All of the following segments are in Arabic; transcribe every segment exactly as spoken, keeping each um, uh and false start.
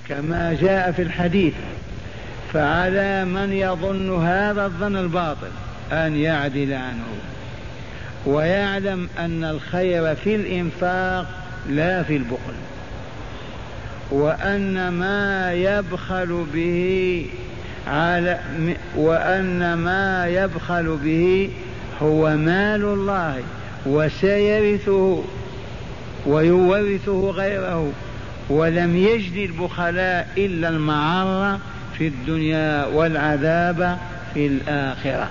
كما جاء في الحديث. فعلى من يظن هذا الظن الباطل أن يعدل عنه ويعلم أن الخير في الإنفاق لا في البخل، وأن ما يبخل به على وأن ما يبخل به هو مال الله وسيرثه ويورثه غيره، ولم يجد البخلاء إلا المعرة في الدنيا والعذاب في الآخرة.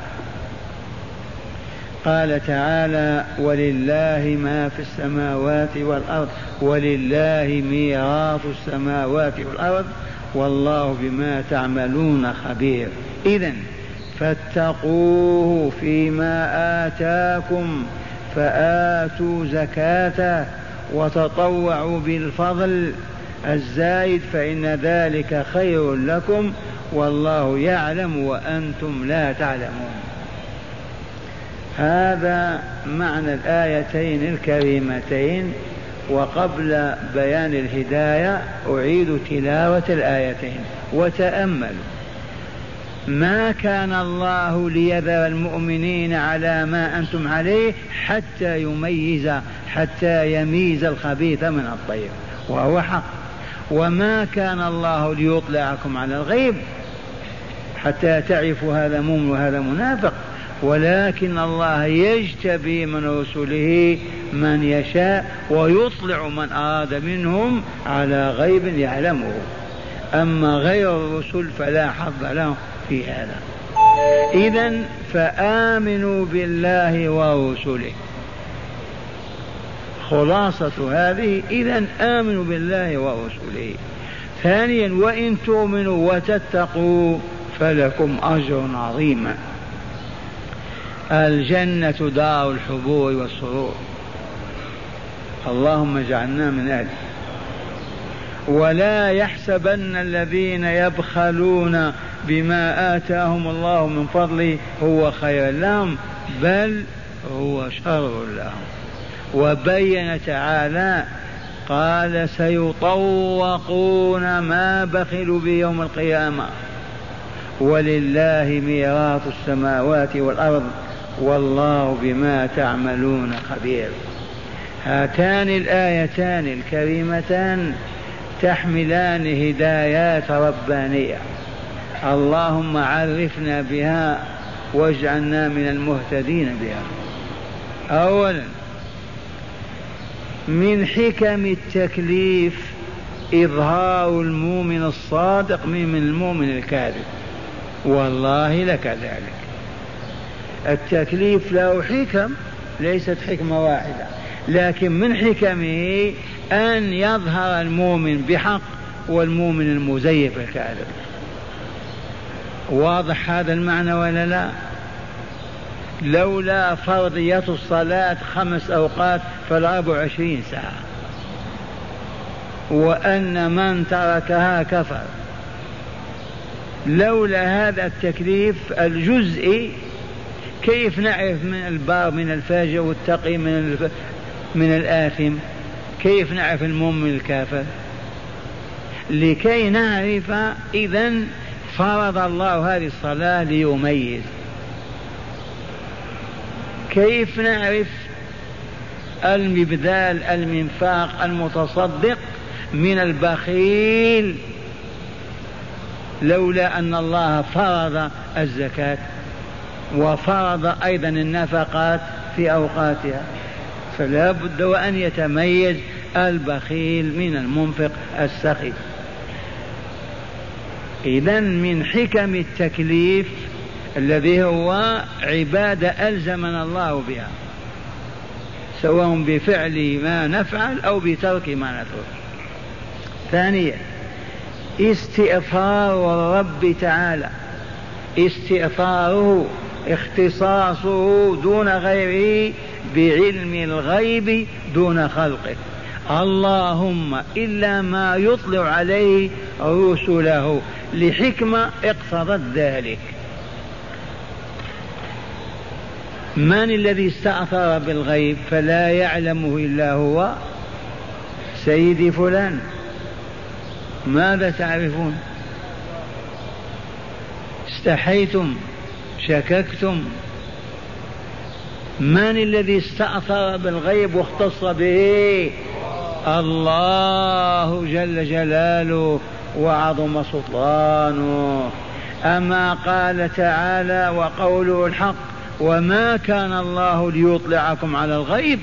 قال تعالى: ولله ما في السماوات والأرض ولله ميراث السماوات والأرض والله بما تعملون خبير. إذن فاتقوه فيما آتاكم فآتوا زكاته وتطوعوا بالفضل الزائد فإن ذلك خير لكم والله يعلم وأنتم لا تعلمون. هذا معنى الآيتين الكريمتين. وقبل بيان الهداية أعيد تلاوة الآيتين وتأملوا: ما كان الله ليذر المؤمنين على ما أنتم عليه حتى يميز حتى يميز الخبيث من الطيب، وهو حق. وما كان الله ليطلعكم على الغيب حتى تعرفوا هذا مؤمن وهذا منافق، ولكن الله يجتبي من رسله من يشاء ويطلع من أراد منهم على غيب يعلمه، أما غير الرسل فلا حظ له في هذا. إذن فآمنوا بالله ورسله. خلاصة هذه: إذن آمنوا بالله ورسله. ثانيا: وإن تؤمنوا وتتقوا فلكم أجر عظيم. الجنة دار الحبور والسرور، اللهم اجعلنا من أهله. ولا يحسبن الذين يبخلون بما آتاهم الله من فضله هو خير لهم بل هو شر لهم. وبين تعالى قال: سيطوقون ما بخلوا بيوم القيامة ولله ميراث السماوات والأرض والله بما تعملون خبير. هاتان الآيتان الكريمتان تحملان هدايات ربانية، اللهم عرفنا بها واجعلنا من المهتدين بها. أولا: من حكم التكليف إظهار المؤمن الصادق من المؤمن الكاذب، والله لكذلك. التكليف له حكم، ليست حكمة واحدة، لكن من حكمه أن يظهر المؤمن بحق والمؤمن المزيف الكاذب. واضح هذا المعنى ولا لا؟ لولا فرضية الصلاة خمس أوقات فالأربع وعشرين ساعة، وأن من تركها كفر. لولا هذا التكليف الجزئي كيف نعرف من البار من الفاجر والتقي من الف... من الآثم؟ كيف نعرف المؤمن الكافر؟ لكي نعرف إذن فرض الله هذه الصلاة ليميز. كيف نعرف المبذال المنفاق المتصدق من البخيل لولا أن الله فرض الزكاة وفرض أيضا النفقات في أوقاتها؟ فلا بد وأن يتميز البخيل من المنفق السخي. إذن من حكم التكليف الذي هو عبادة ألزمنا الله بها، سواء بفعل ما نفعل أو بترك ما نترك. ثانيا: استئثار الرب تعالى، استئثاره اختصاصه دون غيره بعلم الغيب دون خلقه. اللهم إلا ما يطلع عليه رسله لحكمة اقتضت ذلك. من الذي استأثر بالغيب فلا يعلمه إلا هو؟ سيدي فلان. ماذا تعرفون؟ استحيتم؟ شككتم؟ من الذي استأثر بالغيب واختص به؟ الله جل جلاله وعظم سلطانه. أما قال تعالى وقوله الحق: وما كان الله ليطلعكم على الغيب.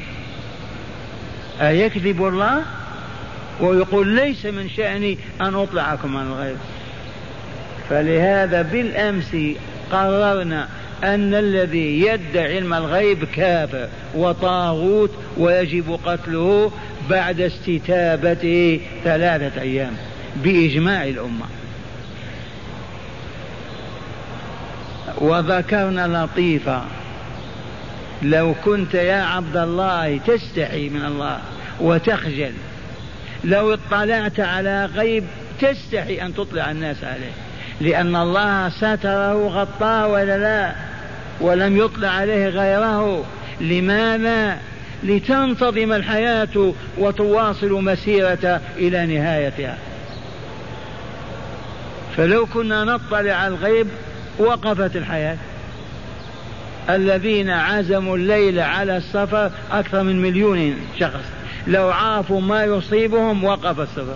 أيكذب الله ويقول ليس من شأني أن أطلعكم على الغيب؟ فلهذا بالأمس قررنا أن الذي يدعي علم الغيب كافر وطاغوت ويجب قتله بعد استتابته ثلاثة أيام بإجماع الأمة. وذكرنا لطيفة: لو كنت يا عبد الله تستحي من الله وتخجل، لو اطلعت على غيب تستحي أن تطلع الناس عليه، لأن الله ستره غطاه ولا لا، ولم يطلع عليه غيره. لماذا؟ لتنتظم الحياة وتواصل مسيرة إلى نهايتها. فلو كنا نطلع على الغيب وقفت الحياة. الذين عزموا الليل على السفر أكثر من مليون شخص، لو عرفوا ما يصيبهم وقف السفر.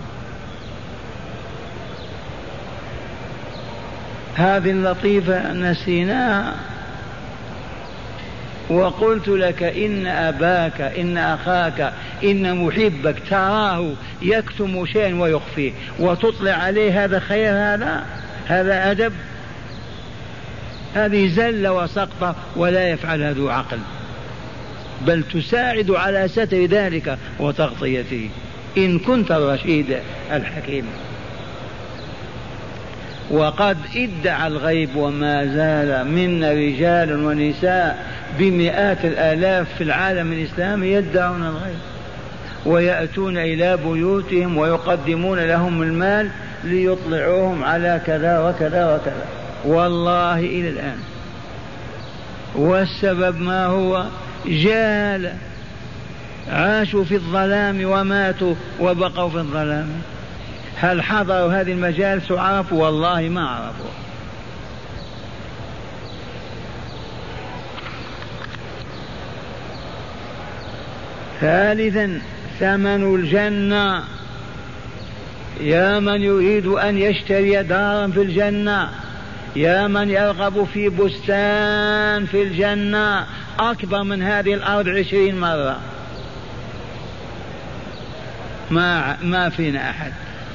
هذه اللطيفة نسيناها. وقلت لك إن أباك إن أخاك إن محبك تراه يكتم شيئا ويخفيه وتطلع عليه، هذا خير؟ هذا هذا أدب؟ هذه زل وسقطة ولا يفعلها ذو عقل، بل تساعد على ستر ذلك وتغطيته إن كنت الرشيد الحكيم. وقد ادعى الغيب وما زال منا رجال ونساء بمئات الآلاف في العالم الإسلامي يدعون الغيب، ويأتون إلى بيوتهم ويقدمون لهم المال ليطلعوهم على كذا وكذا وكذا، والله إلى الآن. والسبب ما هو؟ جهل، عاشوا في الظلام وماتوا وبقوا في الظلام. هل حضروا هذه المجالس وعرفوا؟ والله ما عرفوا. ثالثا ثمن الجنة. يا من يريد أن يشتري دارا في الجنة، يا من يرغب في بستان في الجنة أكبر من هذه الأرض عشرين مرة، ما, ما فينا أحد.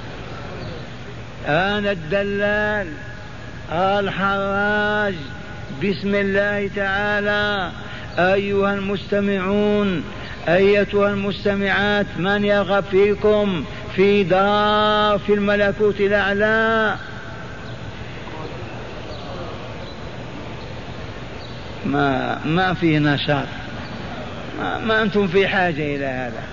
أنا الدلال الحراج بسم الله تعالى. أيها المستمعون أيتها المستمعات، من يرغب فيكم في دار في الملكوت الأعلى؟ ما ما في نشاط، ما, ما أنتم في حاجة إلى هذا.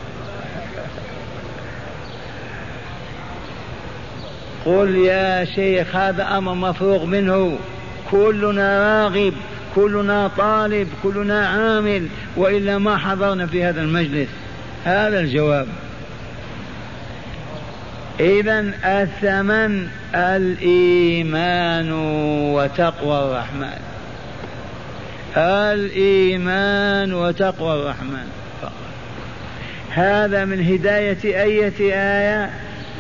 قل يا شيخ هذا أمر مفروغ منه، كلنا راغب، كلنا طالب، كلنا عامل، وإلا ما حضرنا في هذا المجلس. هذا الجواب. إذن الثمن الإيمان وتقوى الرحمن، الإيمان وتقوى الرحمن فقط. هذا من هداية أية آية؟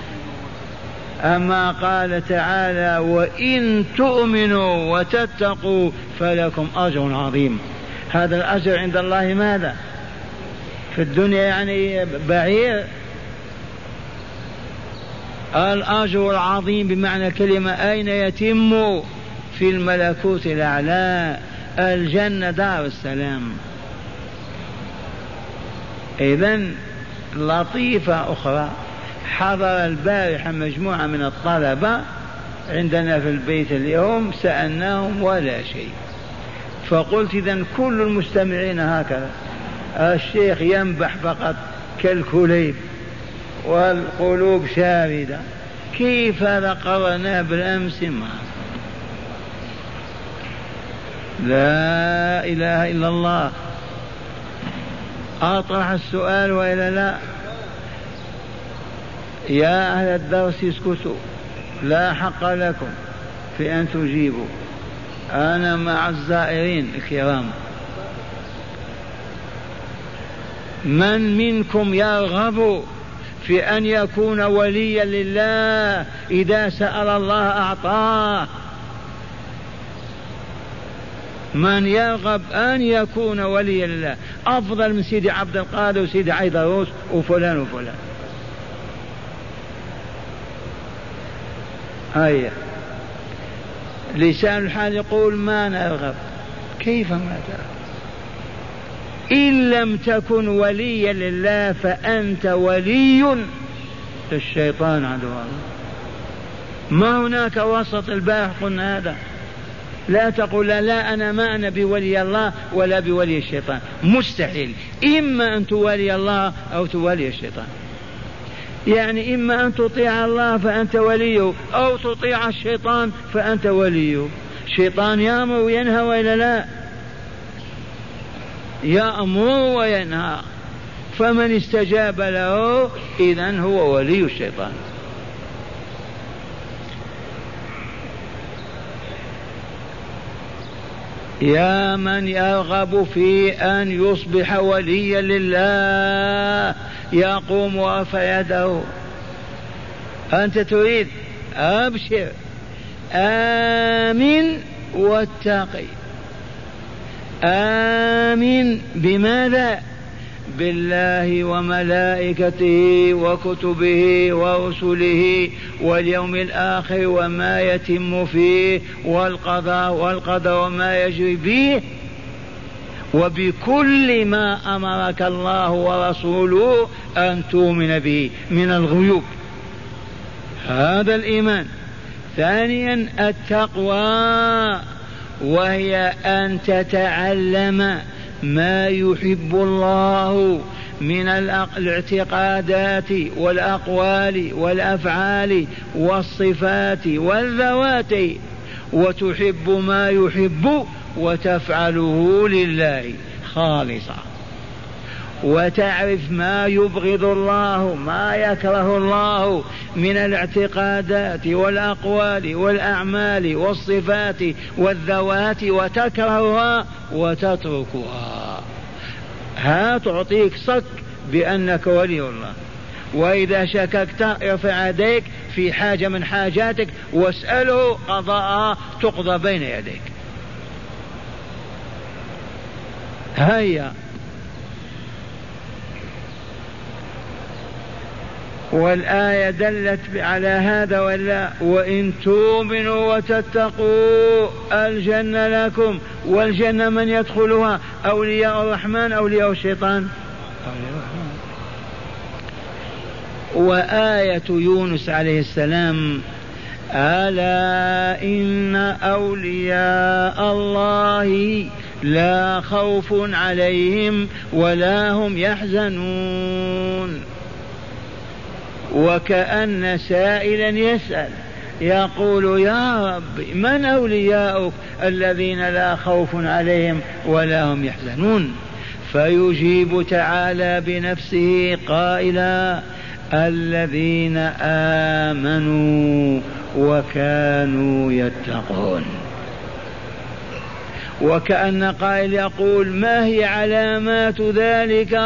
أما قال تعالى وإن تؤمنوا وتتقوا فلكم أجر عظيم. هذا الأجر عند الله ماذا؟ في الدنيا يعني بعير؟ الأجر العظيم بمعنى كلمة أين يتم؟ في الملكوت الأعلى، الجنة دار السلام. إذن لطيفة أخرى، حضر البارحة مجموعة من الطلبة عندنا في البيت اليوم، سألناهم ولا شيء. فقلت إذن كل المستمعين هكذا، الشيخ ينبح فقط كالكليب والقلوب شاردة. كيف هذا؟ قرناه بالأمس ما. لا إله إلا الله. أطرح السؤال وإلا لا؟ يا أهل الدرس اسكتوا، لا حق لكم في أن تجيبوا، أنا مع الزائرين الكرام. من منكم يرغب في أن يكون وليا لله إذا سأل الله أعطاه؟ من يرغب أن يكون وليا لله أفضل من سيدي عبد القادر وسيدي عيدروس وفلان وفلان؟ هيا لسان الحال يقول ما نرغب. كيف ما ترغب؟ إن لم تكن وليا لله فأنت ولي للشيطان عدو الله. ما هناك وسط. البارح قلنا هذا. لا تقول لا, لا أنا ما أنا بولي الله ولا بولي الشيطان، مستحيل. إما أن تولي الله أو تولي الشيطان، يعني إما أن تطيع الله فأنت وليه أو تطيع الشيطان فأنت وليه. الشيطان يأمر وينهى وإلا لا؟ يأمر وينهى، فمن استجاب له إذن هو ولي الشيطان. يا من يرغب في أن يصبح وليا لله يقوم ورفع يده. أنت تريد؟ أبشر، آمن واتقي. آمن بماذا؟ بالله وملائكته وكتبه ورسله واليوم الآخر وما يتم فيه والقضاء والقدر وما يجري فيه، وبكل ما أمرك الله ورسوله أن تؤمن به من الغيوب. هذا الإيمان. ثانيا التقوى، وهي أن تتعلم ما يحب الله من الاعتقادات والأقوال والأفعال والصفات والذوات، وتحب ما يحب وتفعله لله خالصا، وتعرف ما يبغض الله ما يكره الله من الاعتقادات والأقوال والأعمال والصفات والذوات وتكرهها وتتركها. ها تعطيك صك بأنك ولي الله. وإذا شككت ارفع يديك في حاجة من حاجاتك واسأله قضاءها تقضى بين يديك. هيا. والآية دلت على هذا ولا؟ وإن تؤمنوا وتتقوا الجنة لكم. والجنة من يدخلها؟ أولياء الرحمن أولياء الشيطان؟ أولياء الرحمن. وآية يونس عليه السلام ألا إن أولياء الله لا خوف عليهم ولا هم يحزنون. وكأن سائلا يسأل يقول يا رب من أولياؤك الذين لا خوف عليهم ولا هم يحزنون؟ فيجيب تعالى بنفسه قائلا الذين آمنوا وكانوا يتقون. وكأن قائل يقول ما هي علامات ذلك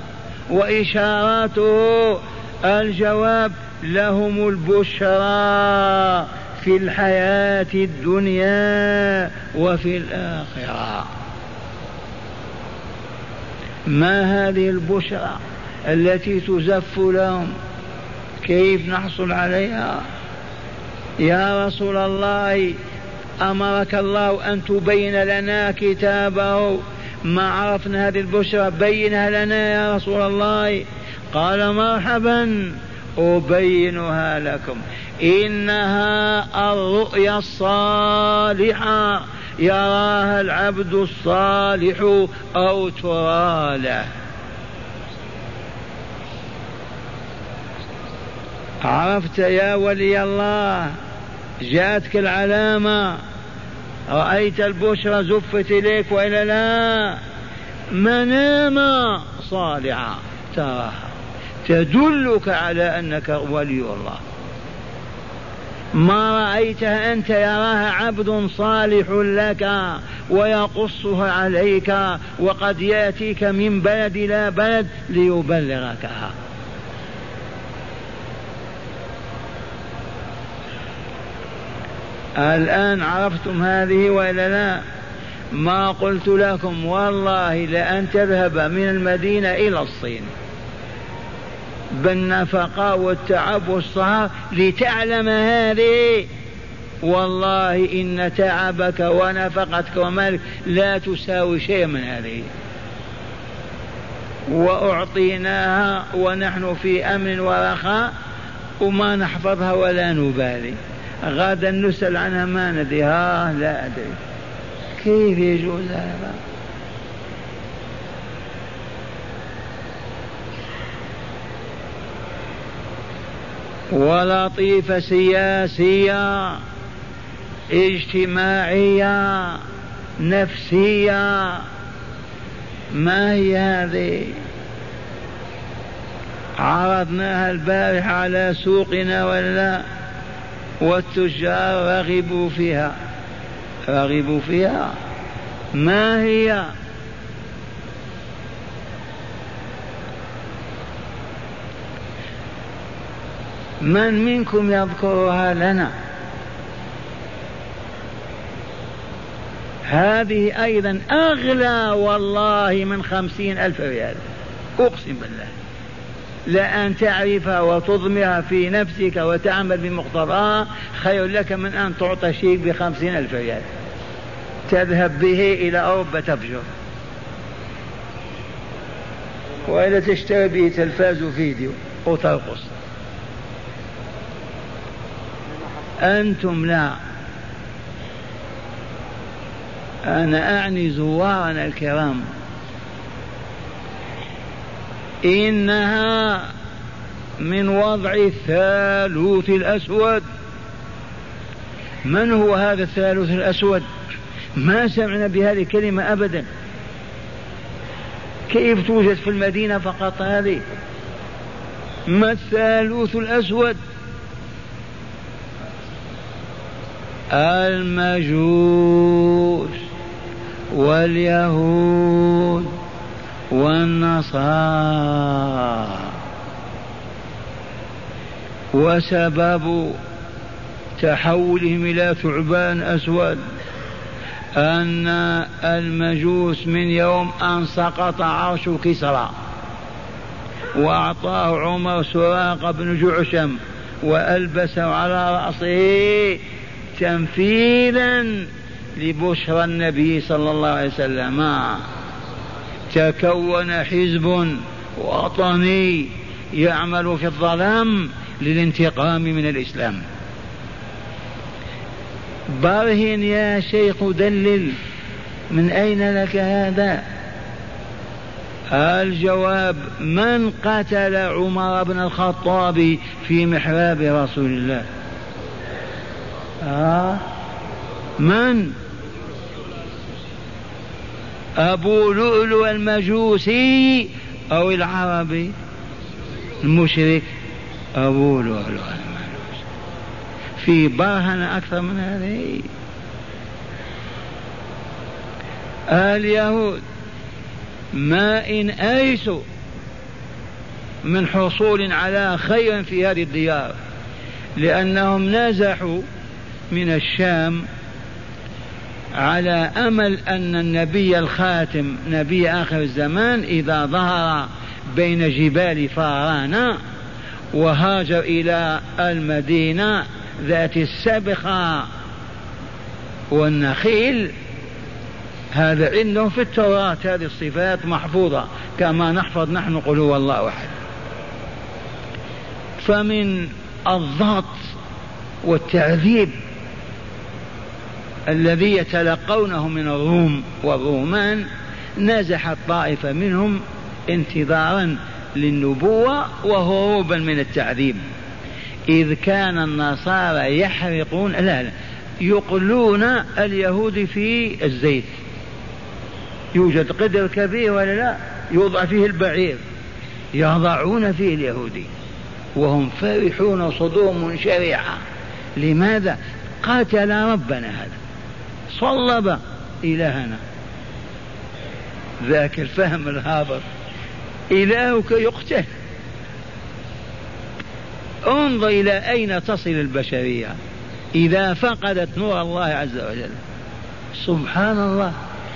وإشاراته؟ الجواب لهم البشرى في الحياة الدنيا وفي الآخرة. ما هذه البشرى التي تزف لهم؟ كيف نحصل عليها؟ يا رسول الله أمرك الله أن تبين لنا كتابه، ما عرفنا هذه البشرى، بينها لنا يا رسول الله. قال مرحبا أبينها لكم. إنها الرؤيا الصالحة يراها العبد الصالح أو ترى له. عرفت يا ولي الله؟ جاءتك العلامة، رأيت البشرى زفت إليك وإلا لا؟ منامة صالحة تراها، تدلك على أنك ولي الله. ما رأيتها أنت يراها عبد صالح لك ويقصها عليك، وقد يأتيك من بلد إلى بلد ليبلغكها. الآن عرفتم هذه وإلا لا؟ ما قلت لكم والله لأن تذهب من المدينة إلى الصين بالنفقة والتعب والسهر لتعلم هذه، والله إن تعبك ونفقتك ومالك لا تساوي شيء من هذه. وأعطيناها ونحن في أمن ورخاء وما نحفظها ولا نبالي، غدا نسأل عنها ما ندريها لا أدري. كيف يجوز هذا؟ ولطيفة سياسية اجتماعية نفسية، ما هي هذه؟ عرضناها البارحة على سوقنا ولا؟ والتجار رغبوا فيها رغبوا فيها ما هي؟ من منكم يذكرها لنا؟ هذه أيضا أغلى والله من خمسين ألف ريال، أقسم بالله. لأن تعرفها وتضمها في نفسك وتعمل بمقتضاها خير لك من أن تعطى شيء بخمسين ألف ريال تذهب به إلى أوروبا تفجر، وإلا تشتري به تلفاز وفيديو وترقص. أنتم لا، أنا أعني زوارنا الكرام، إنها من وضع الثالوث الأسود. من هو هذا الثالوث الأسود؟ ما سمعنا بهذه الكلمة أبدا. كيف توجد في المدينة فقط هذه؟ ما الثالوث الأسود؟ المجوس واليهود والنصارى. وسبب تحولهم إلى ثعبان أسود أن المجوس من يوم أن سقط عرش كسرى وأعطاه عمر سراقة بن جعشم وألبسه على رأسه تنفيذا لبشرى النبي صلى الله عليه وسلم، تكون حزب وطني يعمل في الظلام للانتقام من الإسلام. برهن يا شيخ دلل، من أين لك هذا؟ الجواب: من قتل عمر بن الخطاب في محراب رسول الله؟ آه من؟ أبو لؤلؤ المجوسي أو العربي المشرك؟ أبو لؤلؤ المجوسي. في برهن أكثر من هذه؟ اليهود ما إن أيسوا من حصول على خير في هذه الديار، لأنهم نزحوا من الشام على أمل أن النبي الخاتم نبي آخر الزمان إذا ظهر بين جبال فاران وهاجر إلى المدينة ذات السبخة والنخيل، هذا عندهم في التوراة، هذه الصفات محفوظة كما نحفظ نحن قل هو الله أحد. فمن الضغط والتعذيب الذي يتلقونه من الروم والرومان نزحت طائفة منهم انتظارا للنبوة وهروبا من التعذيب، إذ كان النصارى يحرقون لا لا يقلون اليهود في الزيت. يوجد قدر كبير ولا لا يوضع فيه البعير يضعون فيه اليهودي وهم فرحون صدور منشرحة. لماذا؟ قاتل ربنا هذا، صلب إلهنا. ذاك الفهم الهابط، إلهك يقتل. انظر إلى أين تصل البشرية إذا فقدت نور الله عز وجل. سبحان الله.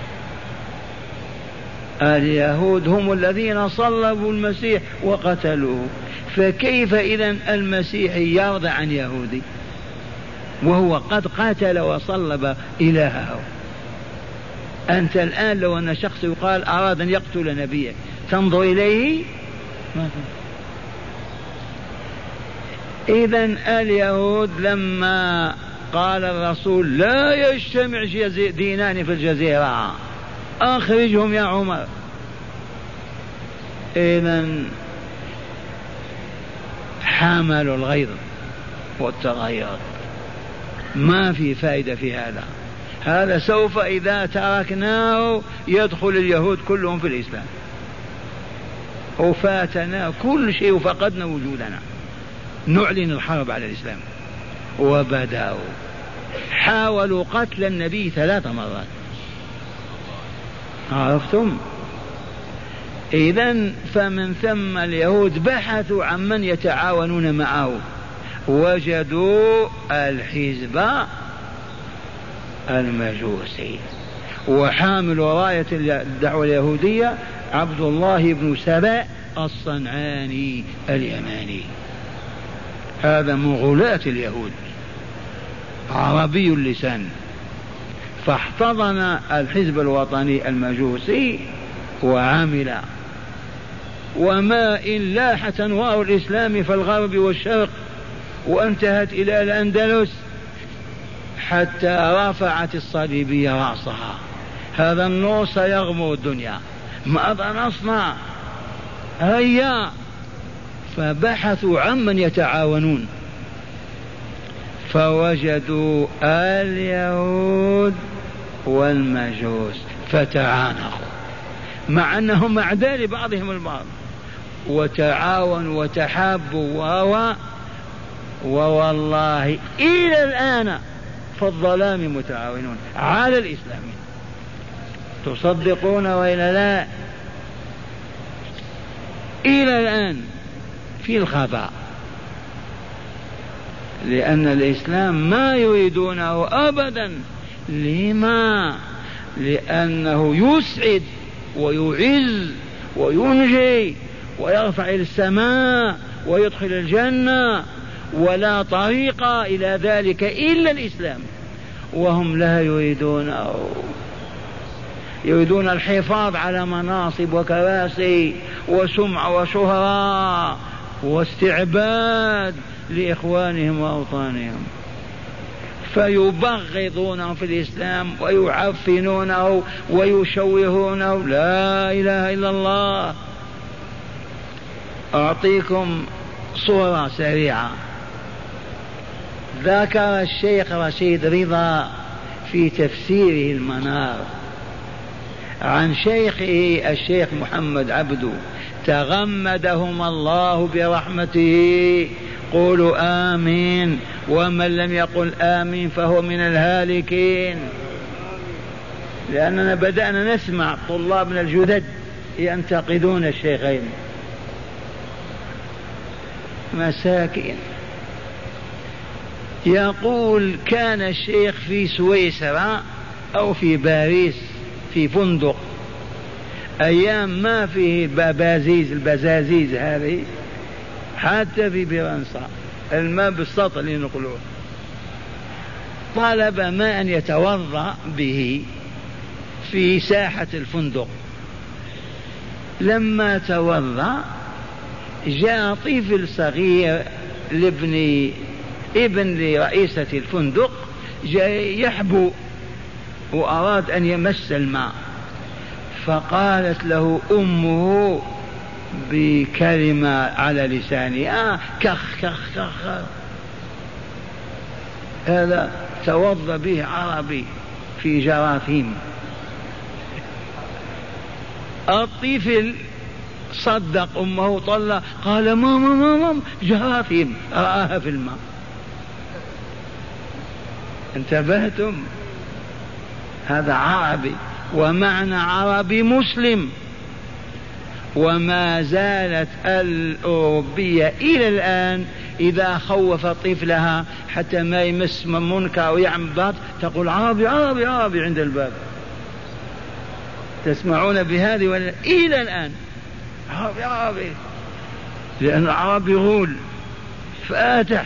اليهود هم الذين صلبوا المسيح وقتلوه، فكيف إذن المسيح يرضى عن يهودي وهو قد قاتل وصلب إلهه؟ أنت الآن لو أن شخص يقال أراد أن يقتل نبيه تنظر إليه؟ إذن اليهود لما قال الرسول لا يجتمع دينان في الجزيرة أخرجهم يا عمر، إذن حملوا الغيظ والتغير. ما في فائدة في هذا. هذا سوف إذا تركناه يدخل اليهود كلهم في الإسلام، وفاتنا كل شيء وفقدنا وجودنا. نعلن الحرب على الإسلام. وبدأوا حاولوا قتل النبي ثلاث مرات. عرفتم؟ إذن فمن ثم اليهود بحثوا عن من يتعاونون معه، وجدوا الحزب المجوسي، وحامل راية الدعوة اليهودية عبد الله بن سبأ الصنعاني اليماني. هذا من غلاة اليهود، عربي اللسان، فاحتضن الحزب الوطني المجوسي وعمل. وما إن لاحت أنوار الإسلام في الغرب والشرق وانتهت إلى الأندلس حتى رفعت الصليبية رأسها. هذا النور سيغمر الدنيا، ماذا نصنع؟ هيا. فبحثوا عمن يتعاونون فوجدوا اليهود والمجوس فتعانقوا، مع أنهم أعداء لبعضهم البعض، وتعاونوا وتحابوا و ووالله إلى الآن في الظلام متعاونون على الإسلام. تصدقون وإلا لا؟ إلى الآن في الخفاء، لأن الإسلام ما يريدونه أبدا. لما؟ لأنه يسعد ويعز وينجي ويرفع إلى السماء ويدخل الجنة، ولا طريق إلى ذلك إلا الإسلام، وهم لا يريدونه. يريدون الحفاظ على مناصب وكراسي وسمعة وشهرة واستعباد لإخوانهم وأوطانهم، فيبغضونه في الإسلام ويعفنونه ويشوهونه. لا إله إلا الله. أعطيكم صورة سريعة. ذكر الشيخ رشيد رضا في تفسيره المنار عن شيخه الشيخ محمد عبدو تغمدهم الله برحمته، قولوا آمين، ومن لم يقل آمين فهو من الهالكين. لأننا بدأنا نسمع طلابنا الجدد ينتقدون الشيخين، مساكين. يقول كان الشيخ في سويسرا أو في باريس في فندق أيام ما فيه البازيز البزازيز هذه، حتى في فرنسا الماء بالسطح اللي نقلوه. طلب ماء يتوضأ به في ساحة الفندق. لما توضأ جاء طفل صغير لابن ابن لرئيسة الفندق جاء يحبو وأراد أن يمس الماء، فقالت له أمه بكلمة على لسانها آه كخ كخ كخ. هذا توضأ به عربي في جراثيم. الطفل صدق أمه طلع، قال ماما ماما جراثيم رآها في الماء. انتبهتم؟ هذا عربي، ومعنى عربي مسلم. وما زالت الأوروبية إلى الآن إذا خوف طفلها حتى ما يمس من منكر أو يعمل باطل تقول عربي عربي عربي عند الباب. تسمعون بهذه ولا؟ إلى الآن عربي عربي، لأن العربي غول فاتح.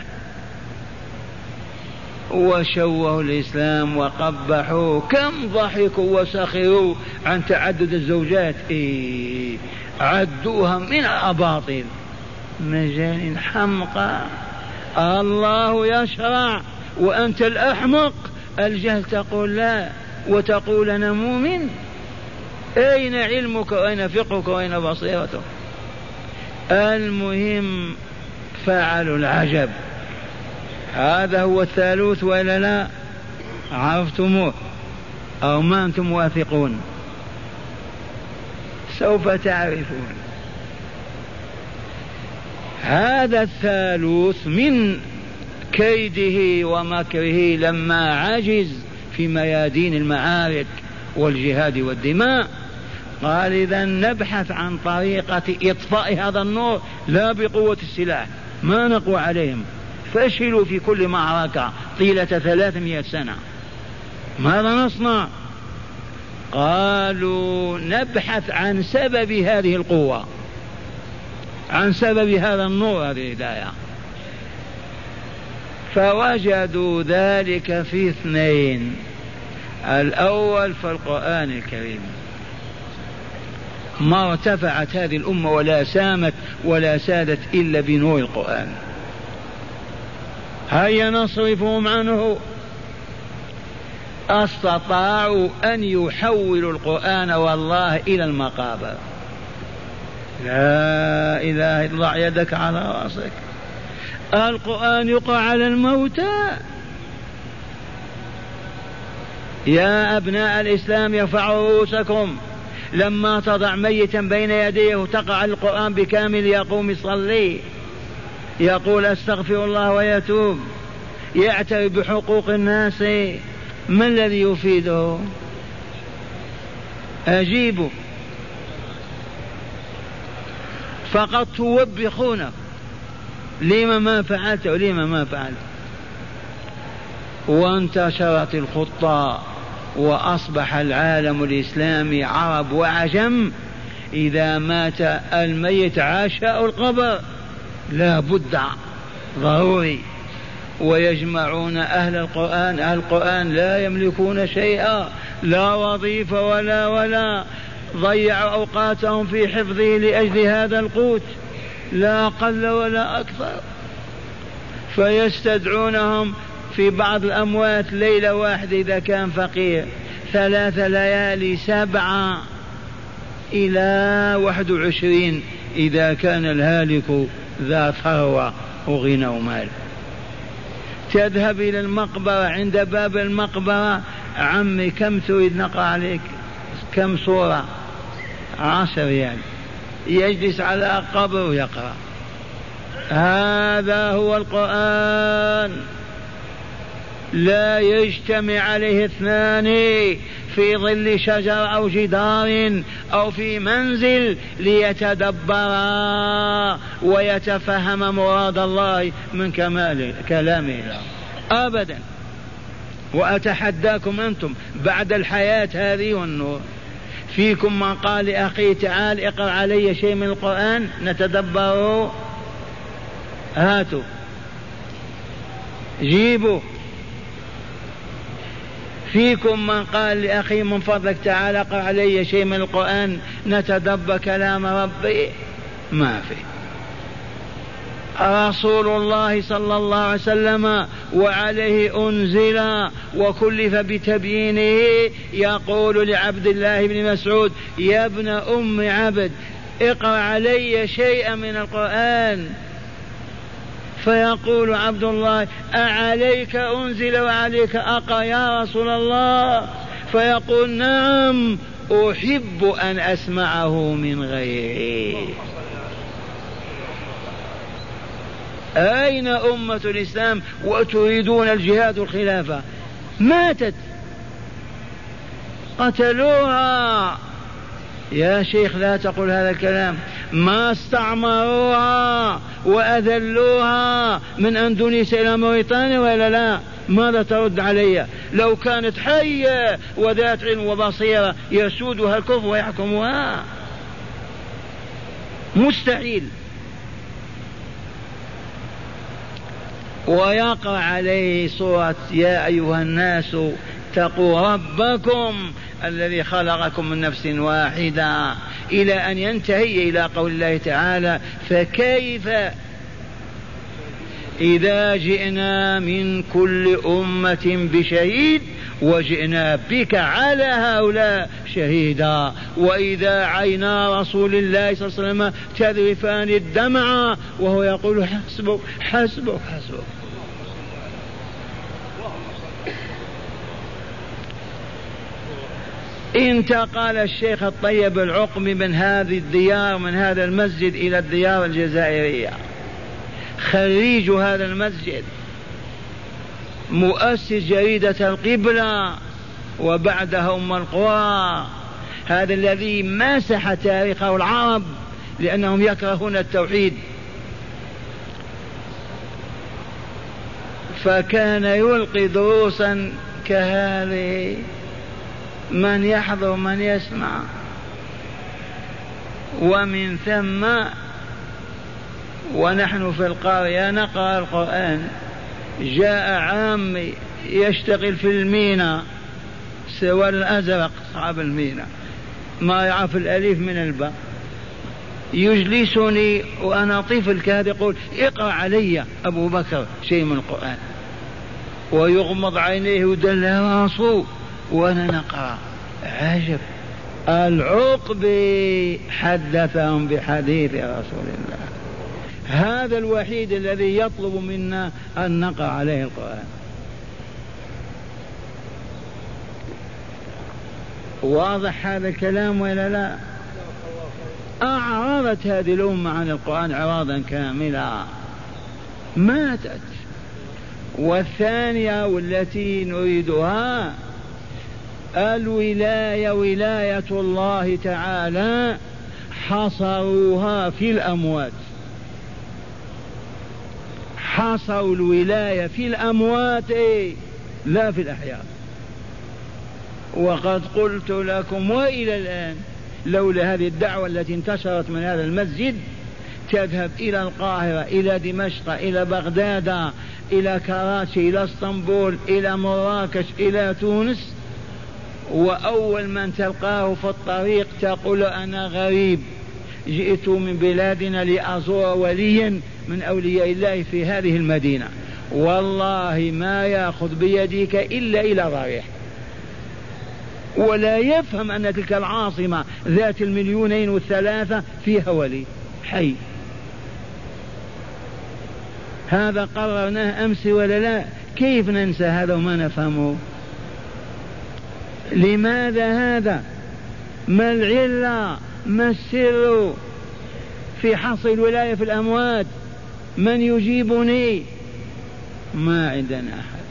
وشوهوا الإسلام وقبحوا، كم ضحكوا وسخروا عن تعدد الزوجات، إيه عدوها من الأباطيل. مجال حمقى، الله يشرع وأنت الأحمق. الجهل تقول لا وتقول أنا مؤمن. أين علمك وأين فقهك وأين بصيرتك؟ المهم فعلوا العجب. هذا هو الثالوث ولا لا؟ عرفتموه أو ما أنتم واثقون؟ سوف تعرفون. هذا الثالوث من كيده ومكره لما عجز في ميادين المعارك والجهاد والدماء قال إذا نبحث عن طريقة إطفاء هذا النور لا بقوة السلاح، ما نقوى عليهم، فشلوا في كل معركة طيلة ثلاثمائة سنة. ماذا نصنع؟ قالوا نبحث عن سبب هذه القوة، عن سبب هذا النور، هذه الهداية. فوجدوا ذلك في اثنين. الأول في القرآن الكريم. ما ارتفعت هذه الأمة ولا سامت ولا سادت إلا بنور القرآن. هيا نصرفهم عنه. استطاعوا أن يحولوا القرآن والله إلى المقابر. لا إله إلا الله، يدك على رأسك. القرآن يقع على الموتى. يا أبناء الإسلام ارفعوا رؤوسكم. لما تضع ميتا بين يديه تقع القرآن بكامل، يقوم يصلي، يقول استغفر الله ويتوب، يعترف بحقوق الناس. ما الذي يفيده؟ أجيبوا. فقط توبخونه. لما ما فعلت ولما ما فعلت؟ وانتشرت الخطة وأصبح العالم الإسلامي عرب وعجم إذا مات الميت عشاء القبر لا بد ضروري. ويجمعون أهل القرآن. أهل القرآن لا يملكون شيئا، لا وظيفة ولا ولا ضيعوا أوقاتهم في حفظه لأجل هذا القوت، لا أقل ولا أكثر. فيستدعونهم في بعض الأموات ليلة واحدة إذا كان فقير، ثلاث ليالي، سبعة إلى واحد وعشرين إذا كان الهالك ذا ثروة وغنى ومال. تذهب إلى المقبرة، عند باب المقبرة عمي كم تريد نقرأ عليك؟ كم صورة؟ عشر ريال. يجلس على قبر ويقرأ. هذا هو القرآن. لا يجتمع عليه اثنان في ظل شجر أو جدار أو في منزل ليتدبرا ويتفهم مراد الله من كمال كلامه أبدا. وأتحداكم أنتم بعد الحياة هذه والنور، فيكم من قال لأخي تعال اقرأ علي شيء من القرآن نتدبره؟ هاتوا جيبوا. فيكم من قال لأخي من فضلك تعال اقرأ علي شيء من القرآن نتدبر كلام ربي؟ ما في. رسول الله صلى الله عليه وسلم وعليه أنزل وكلف بتبيينه يقول لعبد الله بن مسعود يا ابن أم عبد اقرأ علي شيئا من القرآن، فيقول عبد الله أعليك أنزل وعليك أقرأ يا رسول الله؟ فيقول نعم أحب أن أسمعه من غيره. أين أمة الإسلام وتريدون الجهاد والخلافة؟ ماتت، قتلوها. يا شيخ لا تقول هذا الكلام. ما استعمروها وأذلوها من أندونيسيا إلى موريتانيا ولا لا؟ ماذا ترد علي؟ لو كانت حية وذات علم وبصيرة يسودها الكفر ويحكمها؟ مستحيل. ويقرأ عليه سورة يا أيها الناس اتقوا ربكم الذي خلقكم من نفس واحدة إلى أن ينتهي إلى قول الله تعالى فكيف إذا جئنا من كل أمة بشهيد وجئنا بك على هؤلاء شهيدا وإذا عينا رسول الله صلى الله عليه وسلم تذرفان الدمع وهو يقول حسبك حسبك حسبك. انتقل الشيخ الطيب العقمي من هذه الديار من هذا المسجد إلى الديار الجزائرية، خريج هذا المسجد، مؤسس جريدة القبلة وبعدها أم القرى، هذا الذي مسح تاريخه العرب لأنهم يكرهون التوحيد. فكان يلقي دروسا كهذه، من يحضر من يسمع. ومن ثم ونحن في القرية نقرأ القرآن، جاء عام يشتغل في المينا، سواد الأزرق صعب المينا، ما يعرف الأليف من الباء، يجلسني وأنا طفل كهذا يقول اقرأ علي أبو بكر شيء من القرآن، ويغمض عينيه ودل راسه وأنا نقرأ. عجب. العقبي حدثهم بحديث رسول الله، هذا الوحيد الذي يطلب منا أن نقرأ عليه القرآن. واضح هذا الكلام ولا لا؟ أعرضت هذه الأمة عن القرآن إعراضا كاملا، ماتت. والثانية والتي نريدها الولاية، ولاية الله تعالى حصروها في الأموات، حصروا الولاية في الأموات لا في الأحياء. وقد قلت لكم وإلى الآن لولا هذه الدعوة التي انتشرت من هذا المسجد تذهب إلى القاهرة، إلى دمشق، إلى بغداد، إلى كراتي، إلى اسطنبول، إلى مراكش، إلى تونس، وأول من تلقاه في الطريق تقول أنا غريب جئت من بلادنا لأزور وليا من أولياء الله في هذه المدينة، والله ما يأخذ بيديك إلا إلى ضريح، ولا يفهم أن تلك العاصمة ذات المليونين والثلاثة فيها ولي حي. هذا قررناه أمس ولا لا؟ كيف ننسى هذا وما نفهمه؟ لماذا هذا؟ ما العلة؟ ما السر في حصر الولاية في الأموات؟ من يجيبني؟ ما عندنا أحد.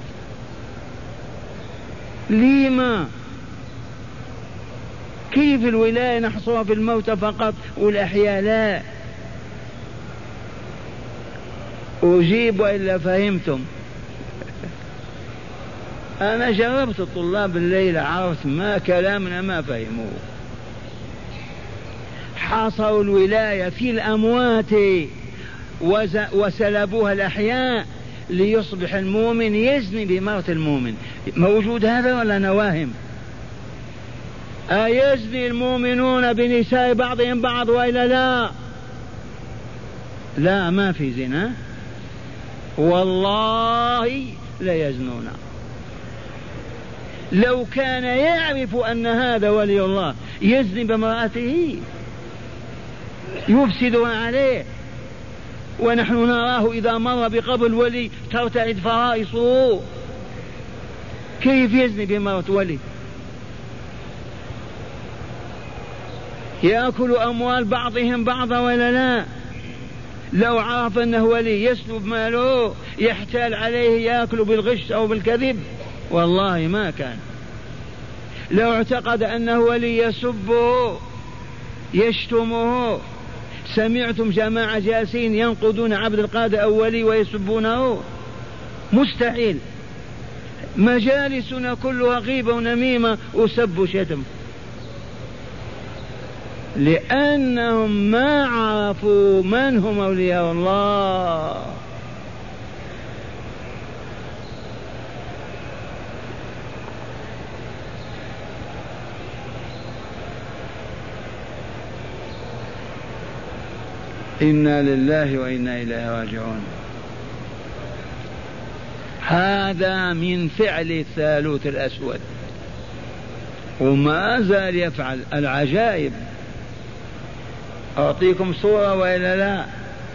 لما؟ كيف الولاية نحصرها في الموت فقط والأحياء لا؟ أجيب وإلا فهمتم؟ أنا جربت الطلاب الليلة، عرفت ما كلامنا ما فهموه. حصروا الولاية في الأموات وسلبوها الأحياء ليصبح المؤمن يزني بمرأة المؤمن. موجود هذا ولا نواهم؟ أيزني المؤمنون بنساء بعضهم بعض وإلا لا؟ لا، ما في زنا، والله لا يزنون. لو كان يعرف أن هذا ولي الله يزني بامرأته يفسدها عليه، ونحن نراه إذا مر بقبر الولي ترتعد فرائصه، كيف يزني بامرأة ولي؟ يأكل أموال بعضهم بعضا ولا لا؟ لو عرف أنه ولي يسلب ماله يحتال عليه يأكل بالغش أو بالكذب؟ والله ما كان. لو اعتقد أنه ولي يسبه يشتمه. سمعتم جماعة جالسين ينقضون عبد القادر أو ولي ويسبونه؟ مستحيل. مجالسنا كلها غيبة ونميمة وسب وشتم، لأنهم ما عرفوا من هم أولياء الله. إنا لله وإنا إليه راجعون. هذا من فعل الثالوث الأسود، وما زال يفعل العجائب. أعطيكم صورة وإلا لا؟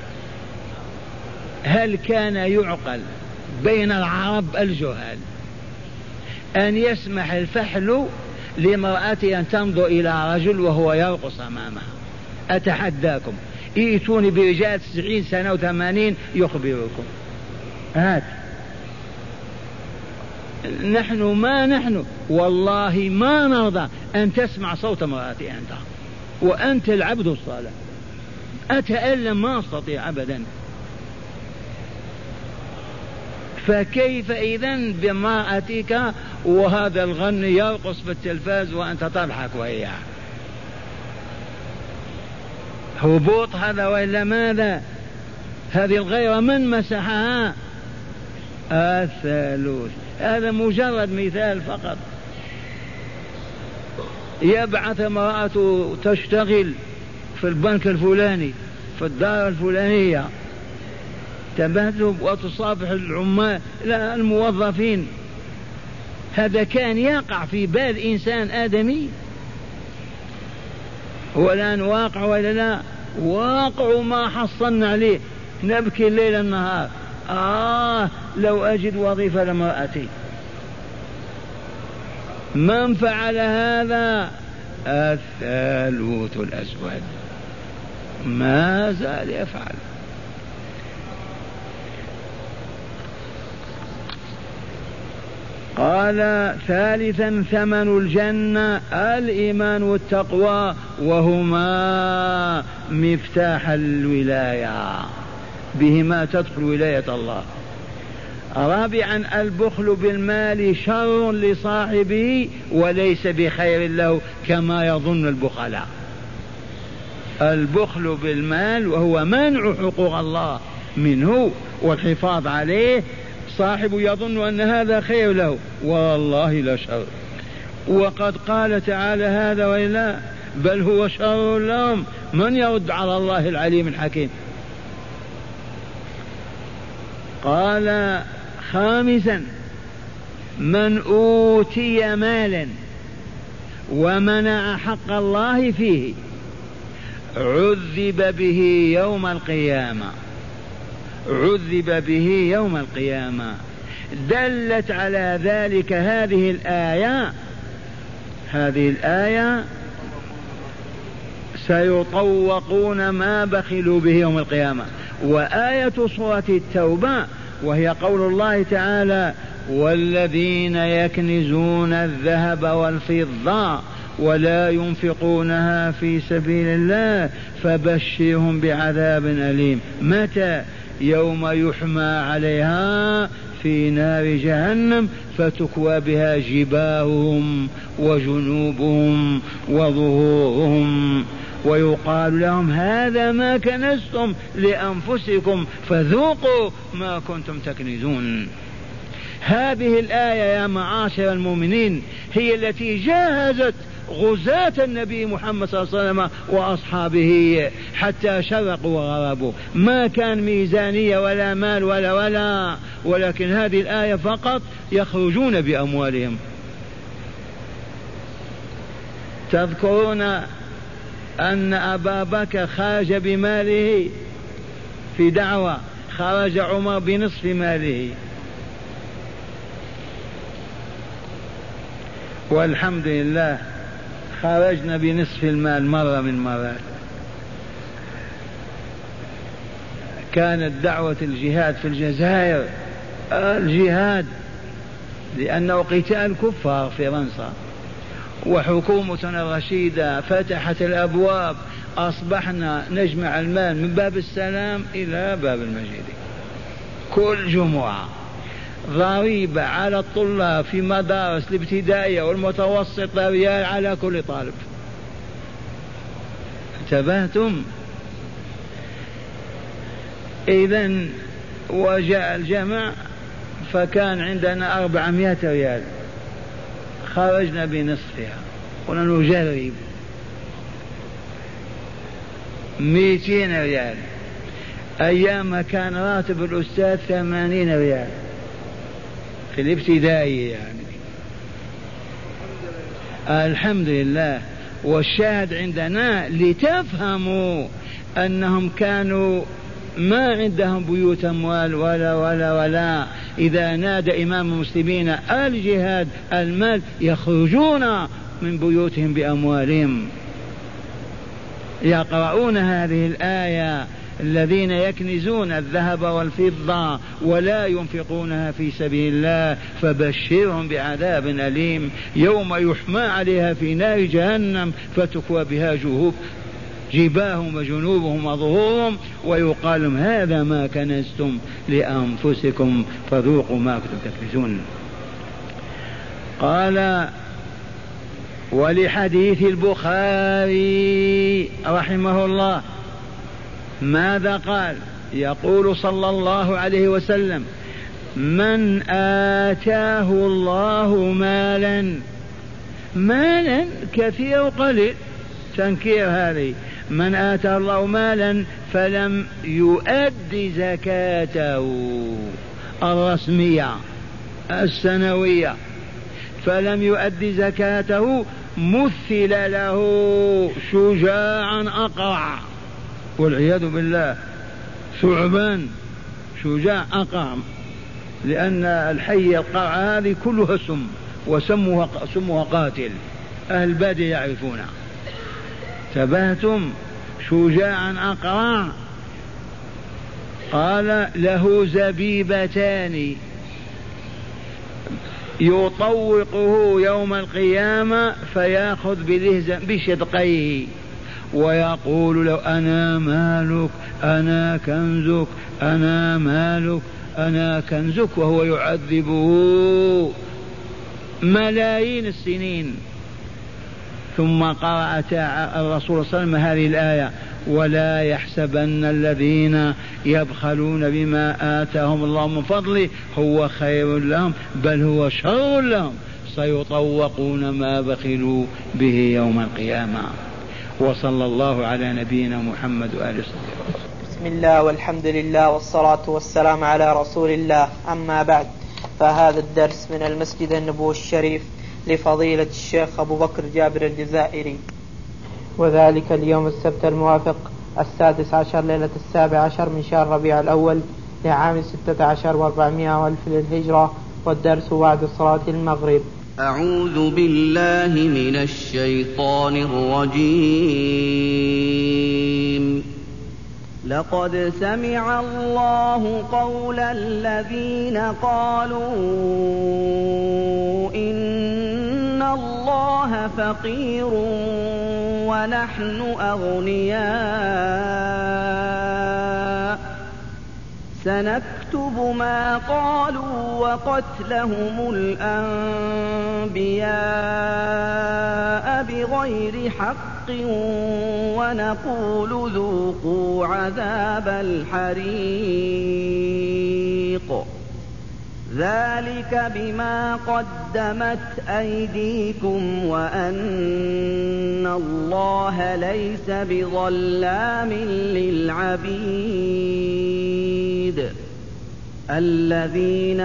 هل كان يعقل بين العرب الجهال أن يسمح الفحل لامرأة أن تنظر إلى رجل وهو يرقص أمامها؟ أتحداكم، ائتوني برجال تسعين سنة وثمانين يخبركم. هات نحن ما نحن والله ما نرضى أن تسمع صوت امرأتي أنت وأنت العبد الصالح. أتألم ما أستطيع أبدا. فكيف إذن بامرأتك وهذا الغني يرقص في التلفاز وأنت تضحك وإياه؟ هبوط هذا وإلا ماذا؟ هذه الغيرة من مسحها؟ الثالوث. هذا مجرد مثال فقط. يبعث امرأة تشتغل في البنك الفلاني في الدار الفلانية تبهدب وتصافح العمال لا الموظفين. هذا كان يقع في بال إنسان آدمي؟ والآن واقع ولا لا؟ واقع ما حصلنا عليه، نبكي الليل النهار. آه لو أجد وظيفة لامرأتي. من فعل هذا؟ الثالوث الأسود ما زال يفعل. قال ثالثا ثمن الجنة الإيمان والتقوى وهما مفتاح الولاية، بهما تدخل ولاية الله. رابعا البخل بالمال شر لصاحبه وليس بخير له كما يظن البخلاء. البخل بالمال وهو منع حقوق الله منه والحفاظ عليه، صاحبه يظن أن هذا خير له والله لا شر. وقد قال تعالى هذا وإلا بل هو شر لهم. من يرد على الله العليم الحكيم؟ قال خامسا من أوتي مالا ومنع حق الله فيه عذب به يوم القيامة. عذب به يوم القيامة. دلت على ذلك هذه الآية. هذه الآية سيطوقون ما بخلوا به يوم القيامة. وآية سورة التوبة وهي قول الله تعالى والذين يكنزون الذهب والفضة ولا ينفقونها في سبيل الله فبشرهم بعذاب أليم. متى؟ يوم يحمى عليها في نار جهنم فتكوى بها جباههم وجنوبهم وظهورهم ويقال لهم هذا ما كنزتم لأنفسكم فذوقوا ما كنتم تكنزون. هذه الآية يا معاشر المؤمنين هي التي جاهزت غزاة النبي محمد صلى الله عليه وسلم وأصحابه حتى شرقوا وغربوا. ما كان ميزانية ولا مال ولا ولا ولكن هذه الآية فقط يخرجون بأموالهم. تذكرون أن أبا بكر خرج بماله في دعوة، خرج عمر بنصف ماله، والحمد لله خرجنا بنصف المال مرة من مرات. كانت دعوة الجهاد في الجزائر الجهاد لأنه قتال كفار فرنسا، وحكومتنا الرشيدة فتحت الأبواب، أصبحنا نجمع المال من باب السلام إلى باب المجيد كل جمعة. ضريبة على الطلاب في مدارس الابتدائية والمتوسطة ريال على كل طالب. انتبهتم؟ إذن وجاء الجمع فكان عندنا أربعمائة ريال، خرجنا بنصفها، قلنا نجرب. مئتين ريال، أيام كان راتب الأستاذ ثمانين ريال في الابتدائي يعني. الحمد لله. والشاهد عندنا لتفهموا أنهم كانوا ما عندهم بيوت أموال ولا ولا ولا. إذا نادى إمام المسلمين الجهاد المال يخرجون من بيوتهم بأموالهم، يقرؤون هذه الآية: الذين يكنزون الذهب والفضة ولا ينفقونها في سبيل الله فبشرهم بعذاب أليم يوم يحمى عليها في نار جهنم فتكوى بها جهوب جباههم وجنوبهم وظهورهم ويقال لهم هذا ما كنزتم لأنفسكم فذوقوا ما كنتم تكنزون. قال: ولحديث البخاري رحمه الله ماذا قال؟ يقول صلى الله عليه وسلم: من آتاه الله مالا، مالا كثير وقليل، تنكير هذه، من آتاه الله مالا فلم يؤد زكاته الرسمية السنوية، فلم يؤد زكاته مثل له شجاعا أقرع، والعياذ بالله، ثعبان شجاع أقرع، لأن الحية القرع هذه كلها سم، وسمها سمها قاتل، أهل البادية يعرفونها. تبهتم؟ شجاعا أقرع. قال: له زبيبتان يطوقه يوم القيامة فيأخذ بشدقيه ويقول له: أنا مالك، أنا كنزك، أنا مالك، أنا كنزك، وهو يعذبه ملايين السنين. ثم قرأ الرسول صلى الله عليه وسلم هذه الآية: ولا يحسبن الذين يبخلون بما آتاهم الله من فضله هو خير لهم بل هو شر لهم سيطوقون ما بخلوا به يوم القيامة. وصلى الله على نبينا محمد وآله وصحبه. بسم الله والحمد لله والصلاة والسلام على رسول الله. أما بعد، فهذا الدرس من المسجد النبوي الشريف لفضيلة الشيخ أبو بكر جابر الجزائري، وذلك اليوم السبت الموافق السادس عشر ليلة السابع عشر من شهر ربيع الأول لعام ستة عشر وأربعمائة والف للهجرة، والدرس بعد صلاة المغرب. أعوذ بالله من الشيطان الرجيم. لقد سمع الله قول الذين قالوا إن الله فقير ونحن أغنياء، سنكتب ما قالوا وقتلهم الأنبياء بغير حق ونقول ذوقوا عذاب الحريق، ذلك بما قدمت أيديكم وأن الله ليس بظلام للعبيد. الذين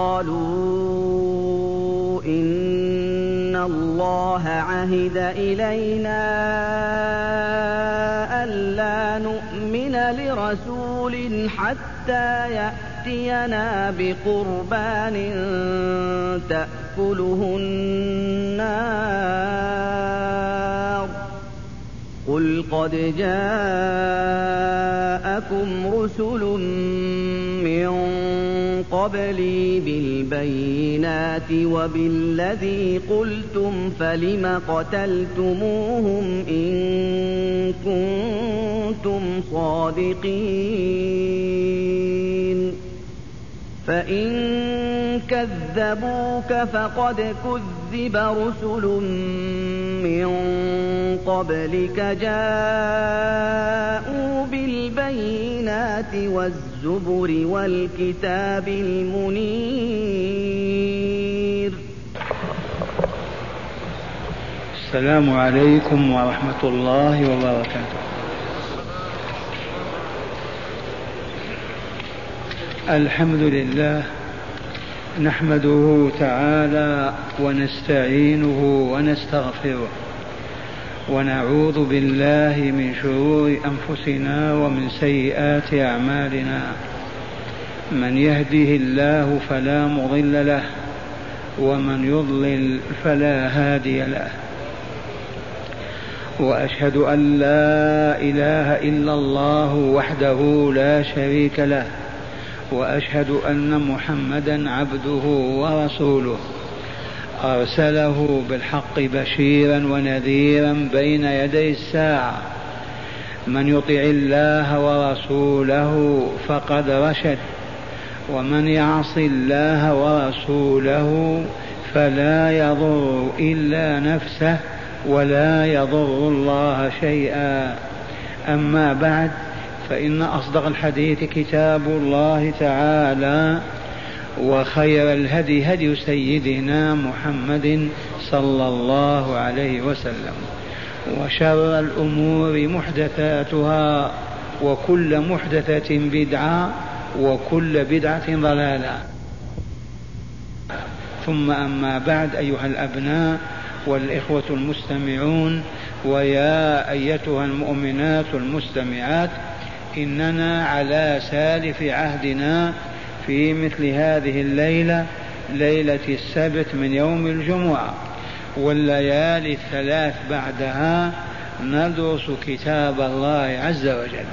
قالوا إن الله عهد إلينا ألا نؤمن لرسول حتى يأتينا بقربان تأكله النار قل قد جاءكم رسل من قبلي بالبينات وبالذي قلتم فلم قتلتموهم إن كنتم صادقين فإن كذبوك فقد كذب رسل من قبلك جاءوا بالبينات والزبر والكتاب المنير. السلام عليكم ورحمة الله وبركاته. الحمد لله نحمده تعالى ونستعينه ونستغفره ونعوذ بالله من شرور أنفسنا ومن سيئات أعمالنا. من يهده الله فلا مضل له ومن يضلل فلا هادي له. وأشهد أن لا إله إلا الله وحده لا شريك له وأشهد أن محمدا عبده ورسوله أرسله بالحق بشيرا ونذيرا بين يدي الساعة. من يطع الله ورسوله فقد رشد ومن يعص الله ورسوله فلا يضر إلا نفسه ولا يضر الله شيئا. أما بعد فإن أصدق الحديث كتاب الله تعالى وخير الهدي هدي سيدنا محمد صلى الله عليه وسلم وشر الأمور محدثاتها وكل محدثة بدعة وكل بدعة ضلالة. ثم أما بعد أيها الأبناء والإخوة المستمعون ويا أيتها المؤمنات المستمعات، إننا على سالف عهدنا في مثل هذه الليلة، ليلة السبت من يوم الجمعة والليالي الثلاث بعدها، ندرس كتاب الله عز وجل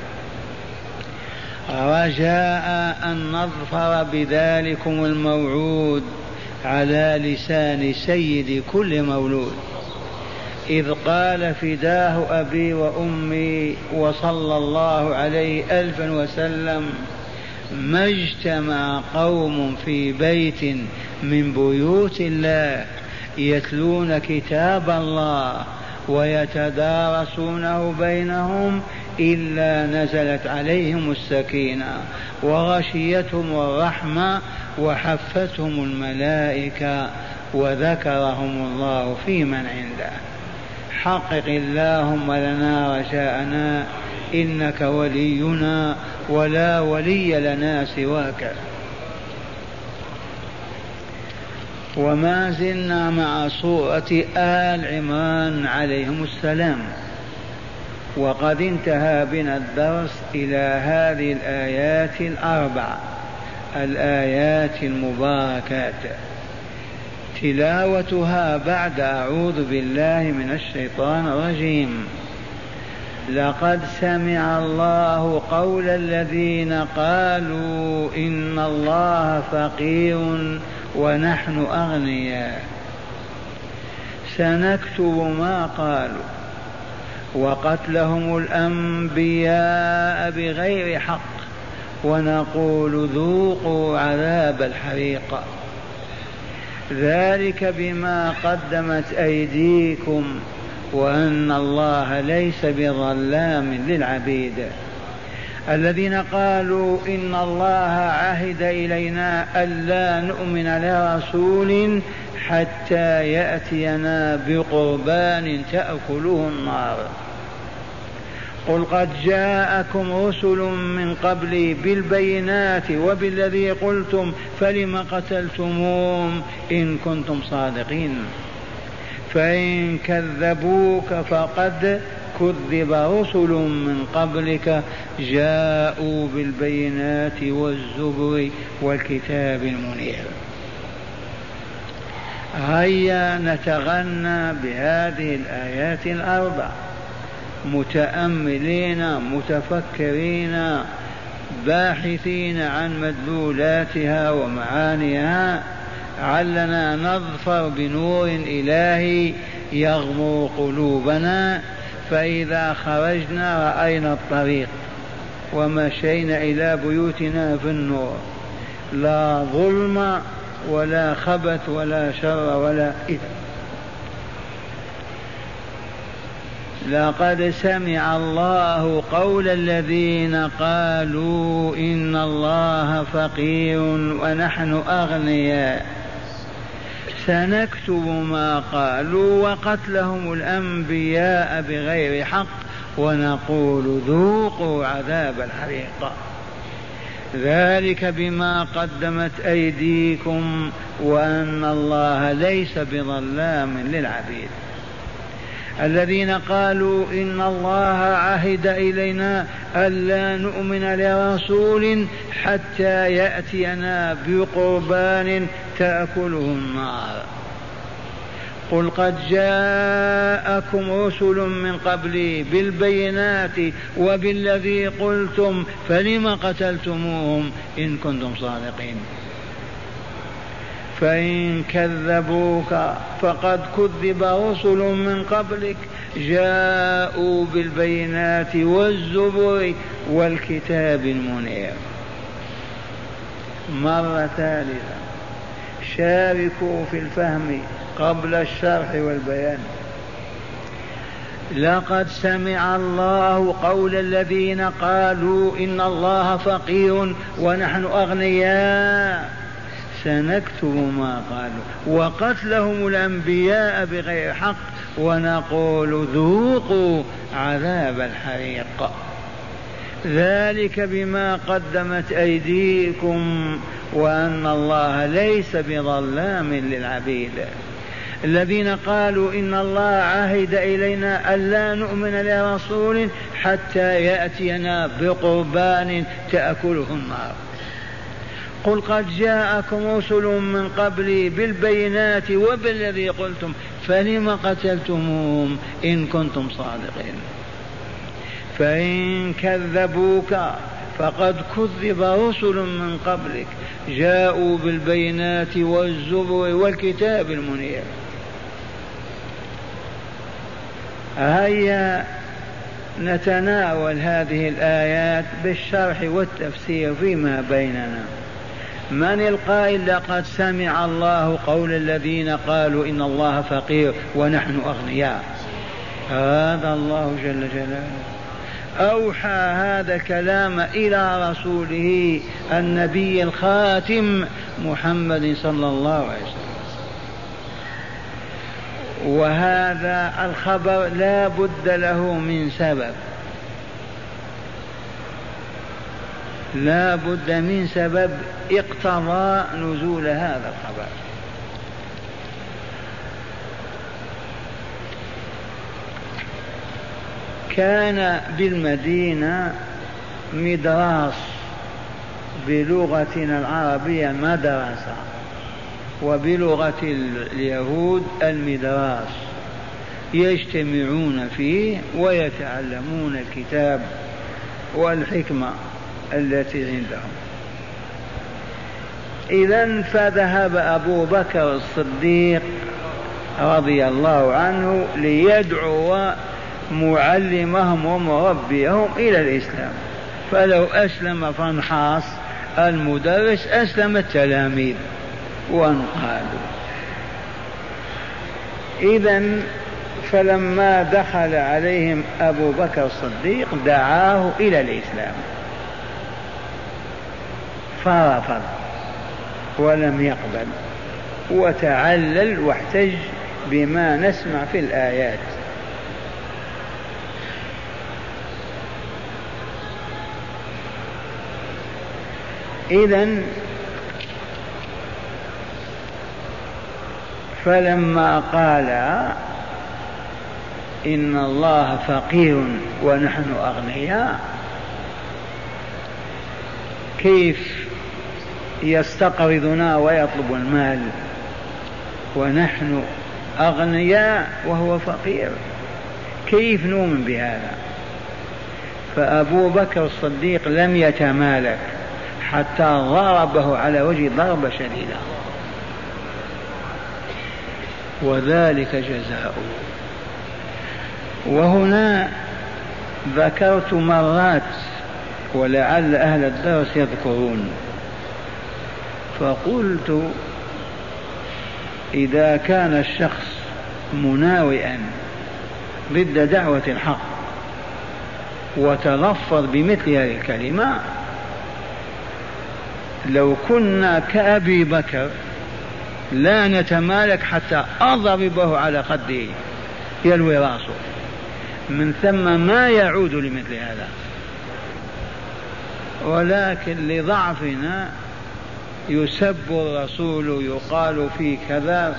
رجاء أن نظفر بذلكم الموعود على لسان سيد كل مولود، إذ قال فداه أبي وأمي وصلى الله عليه ألفا وسلم: ما اجتمع قوم في بيت من بيوت الله يتلون كتاب الله ويتدارسونه بينهم إلا نزلت عليهم السكينة وغشيتهم الرحمة وحفتهم الملائكة وذكرهم الله في من عنده. حقق اللهم لنا رجاءنا إنك ولينا ولا ولي لنا سواك. وما زلنا مع سورة آل عمران عليهم السلام، وقد انتهى بنا الدرس إلى هذه الآيات الأربع، الآيات المباركات، تلاوتها بعد أعوذ بالله من الشيطان الرجيم. لقد سمع الله قول الذين قالوا إن الله فقير ونحن أغنياء، سنكتب ما قالوا وقتلهم الأنبياء بغير حق ونقول ذوقوا عذاب الحريق، ذلك بما قدمت أيديكم وأن الله ليس بظلام للعبيد. الذين قالوا إن الله عهد إلينا ألا نؤمن لرسول حتى يأتينا بقربان تأكله النار، قل قد جاءكم رسل من قبلي بالبينات وبالذي قلتم فلم قتلتموهم إن كنتم صادقين، فإن كذبوك فقد كذب رسل من قبلك جاءوا بالبينات والزبر والكتاب المنير. هيا نتغنى بهذه الآيات الأربع متأملين متفكرين باحثين عن مدلولاتها ومعانيها، علنا نظفر بنور إلهي يغمر قلوبنا، فإذا خرجنا رأينا الطريق ومشينا إلى بيوتنا في النور، لا ظلم ولا خبث ولا شر ولا إثم. لقد سمع الله قول الذين قالوا إن الله فقير ونحن أغنياء سنكتب ما قالوا وقتلهم الأنبياء بغير حق ونقول ذوقوا عذاب الحريق ذلك بما قدمت أيديكم وأن الله ليس بظلام للعبيد. الذين قالوا إن الله عهد إلينا ألا نؤمن لرسول حتى يأتينا بقربان تأكله النار، قل قد جاءكم رسل من قبلي بالبينات وبالذي قلتم فلم قتلتموهم إن كنتم صادقين. فإن كذبوك فقد كذب رسل من قبلك جاءوا بالبينات والزبر والكتاب المنير. مرة ثالثة، شاركوا في الفهم قبل الشرح والبيان. لقد سمع الله قول الذين قالوا إن الله فقير ونحن أغنياء سنكتب ما قالوا وقتلهم الأنبياء بغير حق ونقول ذوقوا عذاب الحريق ذلك بما قدمت أيديكم وأن الله ليس بظلام للعبيد. الذين قالوا إن الله عهد إلينا ألا نؤمن لرسول حتى يأتينا بقربان تأكله النار، قل قد جاءكم رسل من قبلي بالبينات وبالذي قلتم فلم قتلتموهم إن كنتم صادقين. فإن كذبوك فقد كذب رسل من قبلك جاءوا بالبينات والزبر والكتاب المنير. هيا نتناول هذه الآيات بالشرح والتفسير فيما بيننا. من القائل لقد سمع الله قول الذين قالوا إن الله فقير ونحن أغنياء؟ هذا الله جل جلاله أوحى هذا الكلام إلى رسوله النبي الخاتم محمد صلى الله عليه وسلم، وهذا الخبر لا بد له من سبب، لا بد من سبب اقتضى نزول هذا الخبر. كان بالمدينة مدراس بلغتنا العربية مدرسة، وبلغة اليهود المدراس، يجتمعون فيه ويتعلمون الكتاب والحكمة التي عندهم. إذن فذهب أبو بكر الصديق رضي الله عنه ليدعو معلمهم ومربيهم إلى الإسلام، فلو أسلم فانحاص المدرس أسلم التلاميذ وانقادوا. إذن فلما دخل عليهم أبو بكر الصديق دعاه إلى الإسلام فرفض ولم يقبل، وتعلل واحتج بما نسمع في الآيات. إذن فلما قال إن الله فقير ونحن أغنياء، كيف يستقرضنا ويطلب المال ونحن أغنياء وهو فقير؟ كيف نؤمن بهذا؟ فأبو بكر الصديق لم يتمالك حتى ضربه على وجه ضربة شديدة، وذلك جزاؤه. وهنا ذكرت مرات ولعل أهل الدرس يذكرون، فقلت إذا كان الشخص مناوئا ضد دعوة الحق وتلفظ بمثل هذه الكلمة، لو كنا كأبي بكر لا نتمالك حتى أضربه على خده يلوي راسه، من ثم ما يعود لمثل هذا. ولكن لضعفنا يسب الرسول، يقال في كذا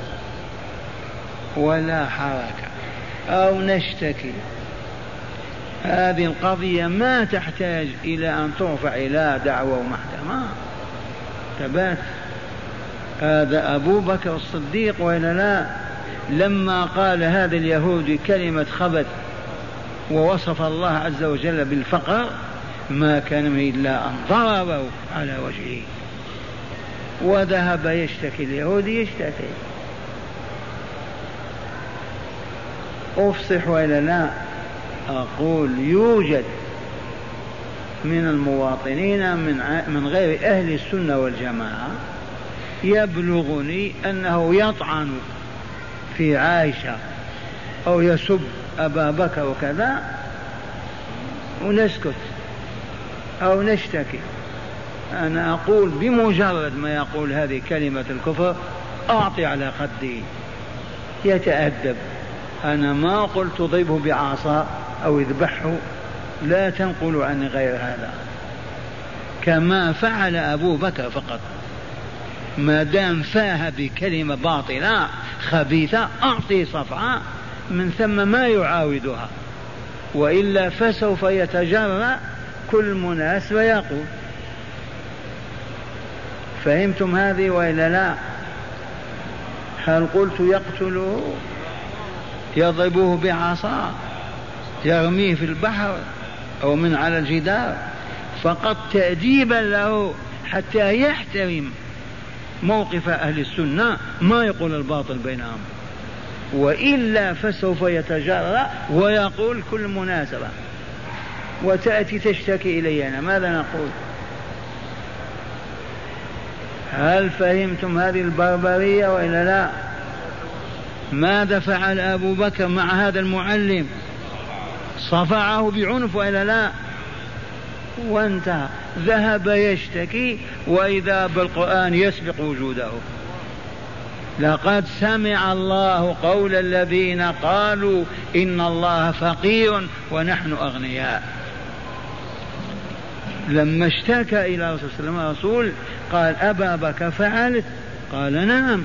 ولا حركة، أو نشتكي. هذه القضية ما تحتاج إلى أن ترفع إلى دعوة ومحكمة. ثبات هذا أبو بكر الصديق وإلا لا؟ لما قال هذا اليهودي كلمة خبث ووصف الله عز وجل بالفقر، ما كان من إلا أن ضربه على وجهه، وذهب يشتكي. اليهودي يشتكي. أفصح وإلا لا؟ أقول يوجد من المواطنين من من غير أهل السنة والجماعة يبلغني أنه يطعن في عائشة أو يسب أبا بكر وكذا ونسكت أو نشتكي. أنا أقول بمجرد ما يقول هذه كلمة الكفر أعطي على خدي يتأدب. أنا ما قلت تضربه بعصا أو اذبحه، لا تنقل عني غير هذا، كما فعل أبو بكر فقط. ما دام فاه بكلمة باطلة خبيثة أعطي صفعة، من ثم ما يعاودها، وإلا فسوف يتجرأ كل مناسبة يقول. فهمتم هذه وإلا لا؟ هل قلت يقتله يضربوه بعصا يرميه في البحر أو من على الجدار؟ فقط تأديبا له حتى يحترم موقف أهل السنة، ما يقول الباطل بينهم، وإلا فسوف يتجرأ ويقول كل مناسبة، وتأتي تشتكي إلينا. ماذا نقول؟ هل فهمتم هذه البربرية وإلا لا؟ ماذا فعل أبو بكر مع هذا المعلم؟ صفعه بعنف وإلا لا؟ وانتهى. ذهب يشتكي وإذا بالقرآن يسبق وجوده. لقد سمع الله قول الذين قالوا إن الله فقير ونحن أغنياء. لما اشتكى إلى رسول الله صلى الله عليه وسلم الرسول قال أبا بكر فعلت؟ قال نعم.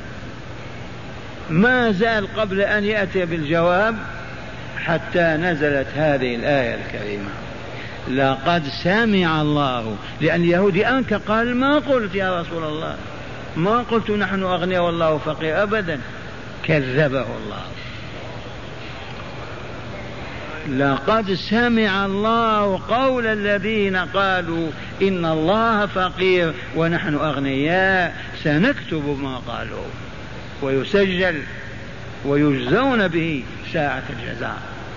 ما زال قبل أن يأتي بالجواب حتى نزلت هذه الآية الكريمة لقد سمع الله. لأن اليهودي أنك قال ما قلت يا رسول الله، ما قلت نحن أغنياء والله فقير أبدا. كذبه الله. لقد سمع الله قول الذين قالوا إن الله فقير ونحن أغنياء سنكتب ما قالوا ويسجل ويجزون به ساعة الجزاء.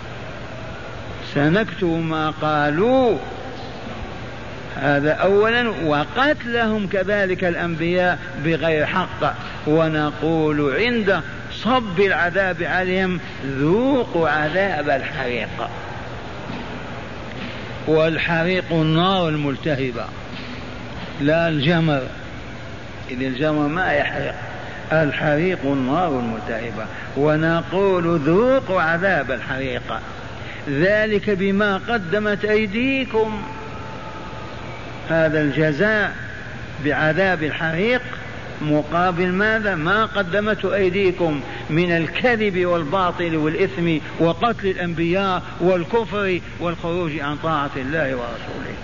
سنكتب ما قالوا، هذا أولا، وقتلهم كذلك الأنبياء بغير حق، ونقول عند صب العذاب عليهم ذوقوا عذاب الحريق. والحريق النار الملتهبة لا الجمر، إذ الجمر ما يحرق، الحريق النار الملتهبة. ونقول ذوقوا عذاب الحريق ذلك بما قدمت أيديكم. هذا الجزاء بعذاب الحريق مقابل ماذا؟ ما قدمت أيديكم من الكذب والباطل والإثم وقتل الأنبياء والكفر والخروج عن طاعة الله ورسوله.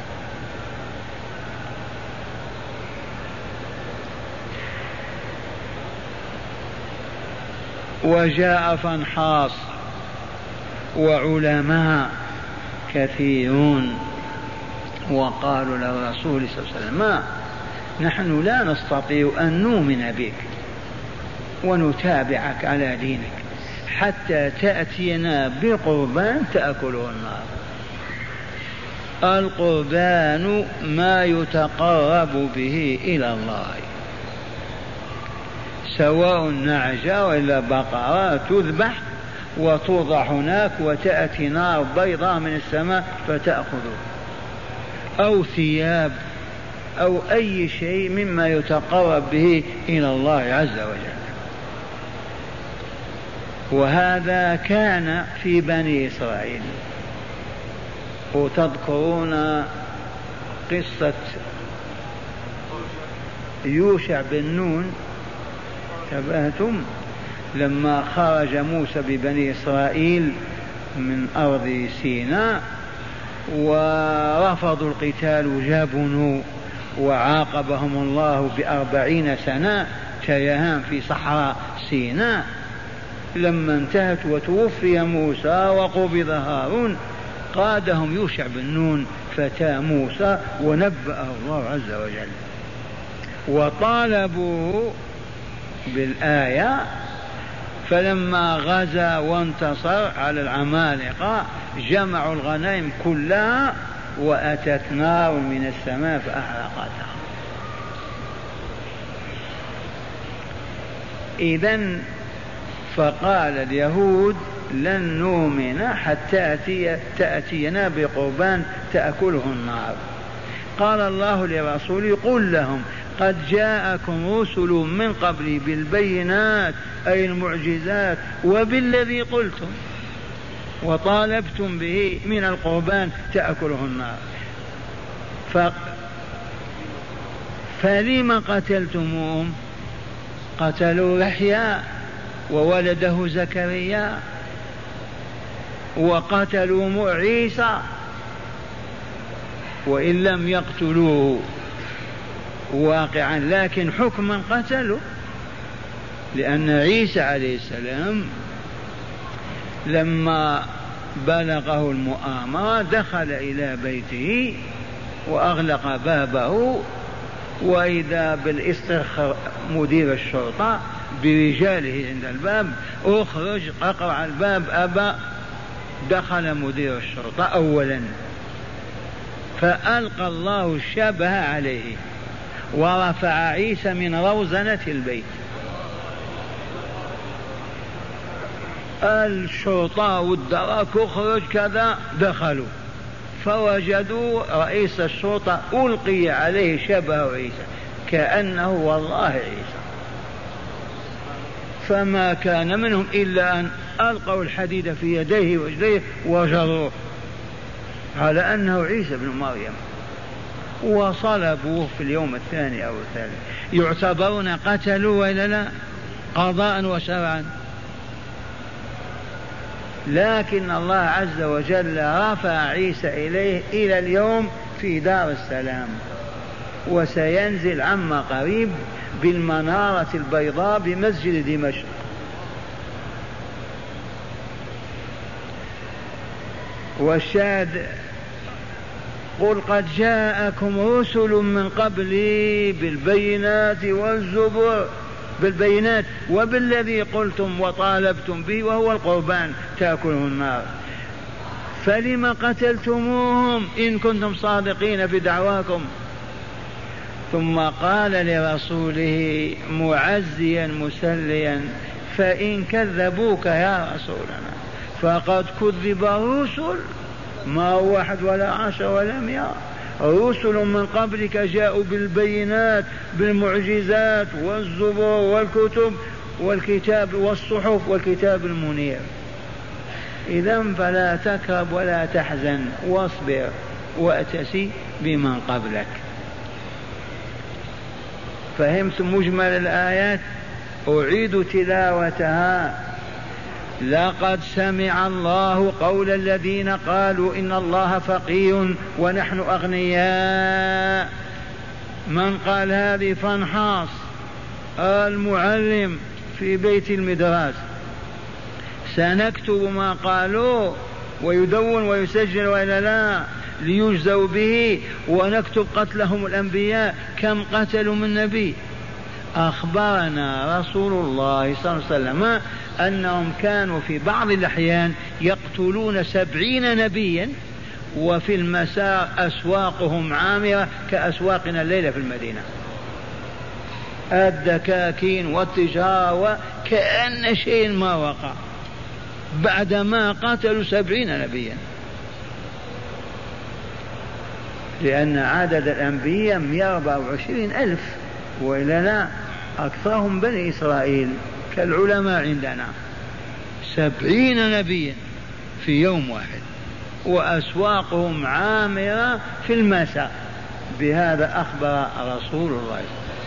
وجاء فانحاص وعلماء كثيرون، وقالوا للرسول صلى الله عليه وسلم: ما نحن لا نستطيع أن نؤمن بك ونتابعك على دينك حتى تأتينا بقربان تأكله النار. القربان ما يتقرب به إلى الله، سواء نعجة وإلا بقرة تذبح وتوضع هناك وتأتي نار بيضاء من السماء فتأخذه، أو ثياب أو أي شيء مما يتقرب به إلى الله عز وجل. وهذا كان في بني إسرائيل. وتذكرون قصة يوشع بن نون، تبهتم لما خرج موسى ببني إسرائيل من أرض سيناء ورفضوا القتال وجابنوا، وعاقبهم الله بأربعين سنة تيهان في صحراء سيناء. لما انتهت وتوفي موسى وقبض هارون قادهم يوشع بن نون فتى موسى ونبأه الله عز وجل، وطالبوه بالآية. فلما غزا وانتصر على العمالقة جمعوا الغنائم كلها وأتت نار من السماء فأحرقتها. إذن فقال اليهود: لن نؤمن حتى تأتينا بقربان تأكله النار. قال الله لرسوله: قل لهم قد جاءكم رسل من قبلي بالبينات أي المعجزات وبالذي قلتم وطالبتم به من القربان تأكله النار، ف... فلما قتلتموهم؟ قتلوا يحيى وولده زكريا، وقتلوا عيسى وإن لم يقتلوه واقعا لكن حكما قتلوا، لأن عيسى عليه السلام لما بلغه المؤامرة دخل إلى بيته وأغلق بابه، وإذا بالاسترخاء مدير الشرطة برجاله عند الباب: اخرج، اقرع الباب. أبى. دخل مدير الشرطة أولا فألقى الله الشبه عليه ورفع عيسى من روزنة البيت. الشرطة والدراك: اخرج كذا. دخلوا فوجدوا رئيس الشرطة ألقي عليه شبه عيسى كأنه والله عيسى، فما كان منهم إلا أن ألقوا الحديد في يديه ورجليه وجروه على أنه عيسى بن مريم، وصلبوه في اليوم الثاني أو الثالث. يعتبرون قتلوا ولا لا؟ قضاء وشرعا. لكن الله عز وجل رفع عيسى إليه إلى اليوم في دار السلام، وسينزل عما قريب بالمنارة البيضاء بمسجد دمشق. والشاهد: قل قد جاءكم رسل من قبلي بالبينات والزبر، بالبينات وبالذي قلتم وطالبتم به وهو القربان تأكله النار، فلم قتلتموهم إن كنتم صادقين في دعواكم. ثم قال لرسوله معزيا مسليا: فإن كذبوك يا رسولنا فقد كذب رسل، ما هو واحد ولا عشر ولا مئة، رسل من قبلك جاءوا بالبينات بالمعجزات والزبور والكتب والكتاب والصحف والكتاب المنير. إذن فلا تكرب ولا تحزن واصبر وأتسي بمن قبلك. فهمت مجمل الآيات؟ أعيد تلاوتها. لقد سمع الله قول الذين قالوا إن الله فقير ونحن أغنياء. من قال هذه؟ فانحاص المعلم في بيت المدرسة. سنكتب ما قالوا ويدون ويسجل وإلا لا ليجزوا به ونكتب قتلهم الأنبياء. كم قتلوا من نبي؟ أخبرنا رسول الله صلى الله عليه وسلم أنهم كانوا في بعض الأحيان يقتلون سبعين نبيا وفي المساء أسواقهم عامرة كأسواقنا الليلة في المدينة، الدكاكين والتجارة وكأن شيء ما وقع بعدما قتلوا سبعين نبيا، لأن عدد الأنبياء مئة وأربعة وعشرين ألف وإلا لا أكثرهم بني إسرائيل كالعلماء عندنا. سبعين نبيا في يوم واحد وأسواقهم عامرة في المساء. بهذا أخبر رسول الله.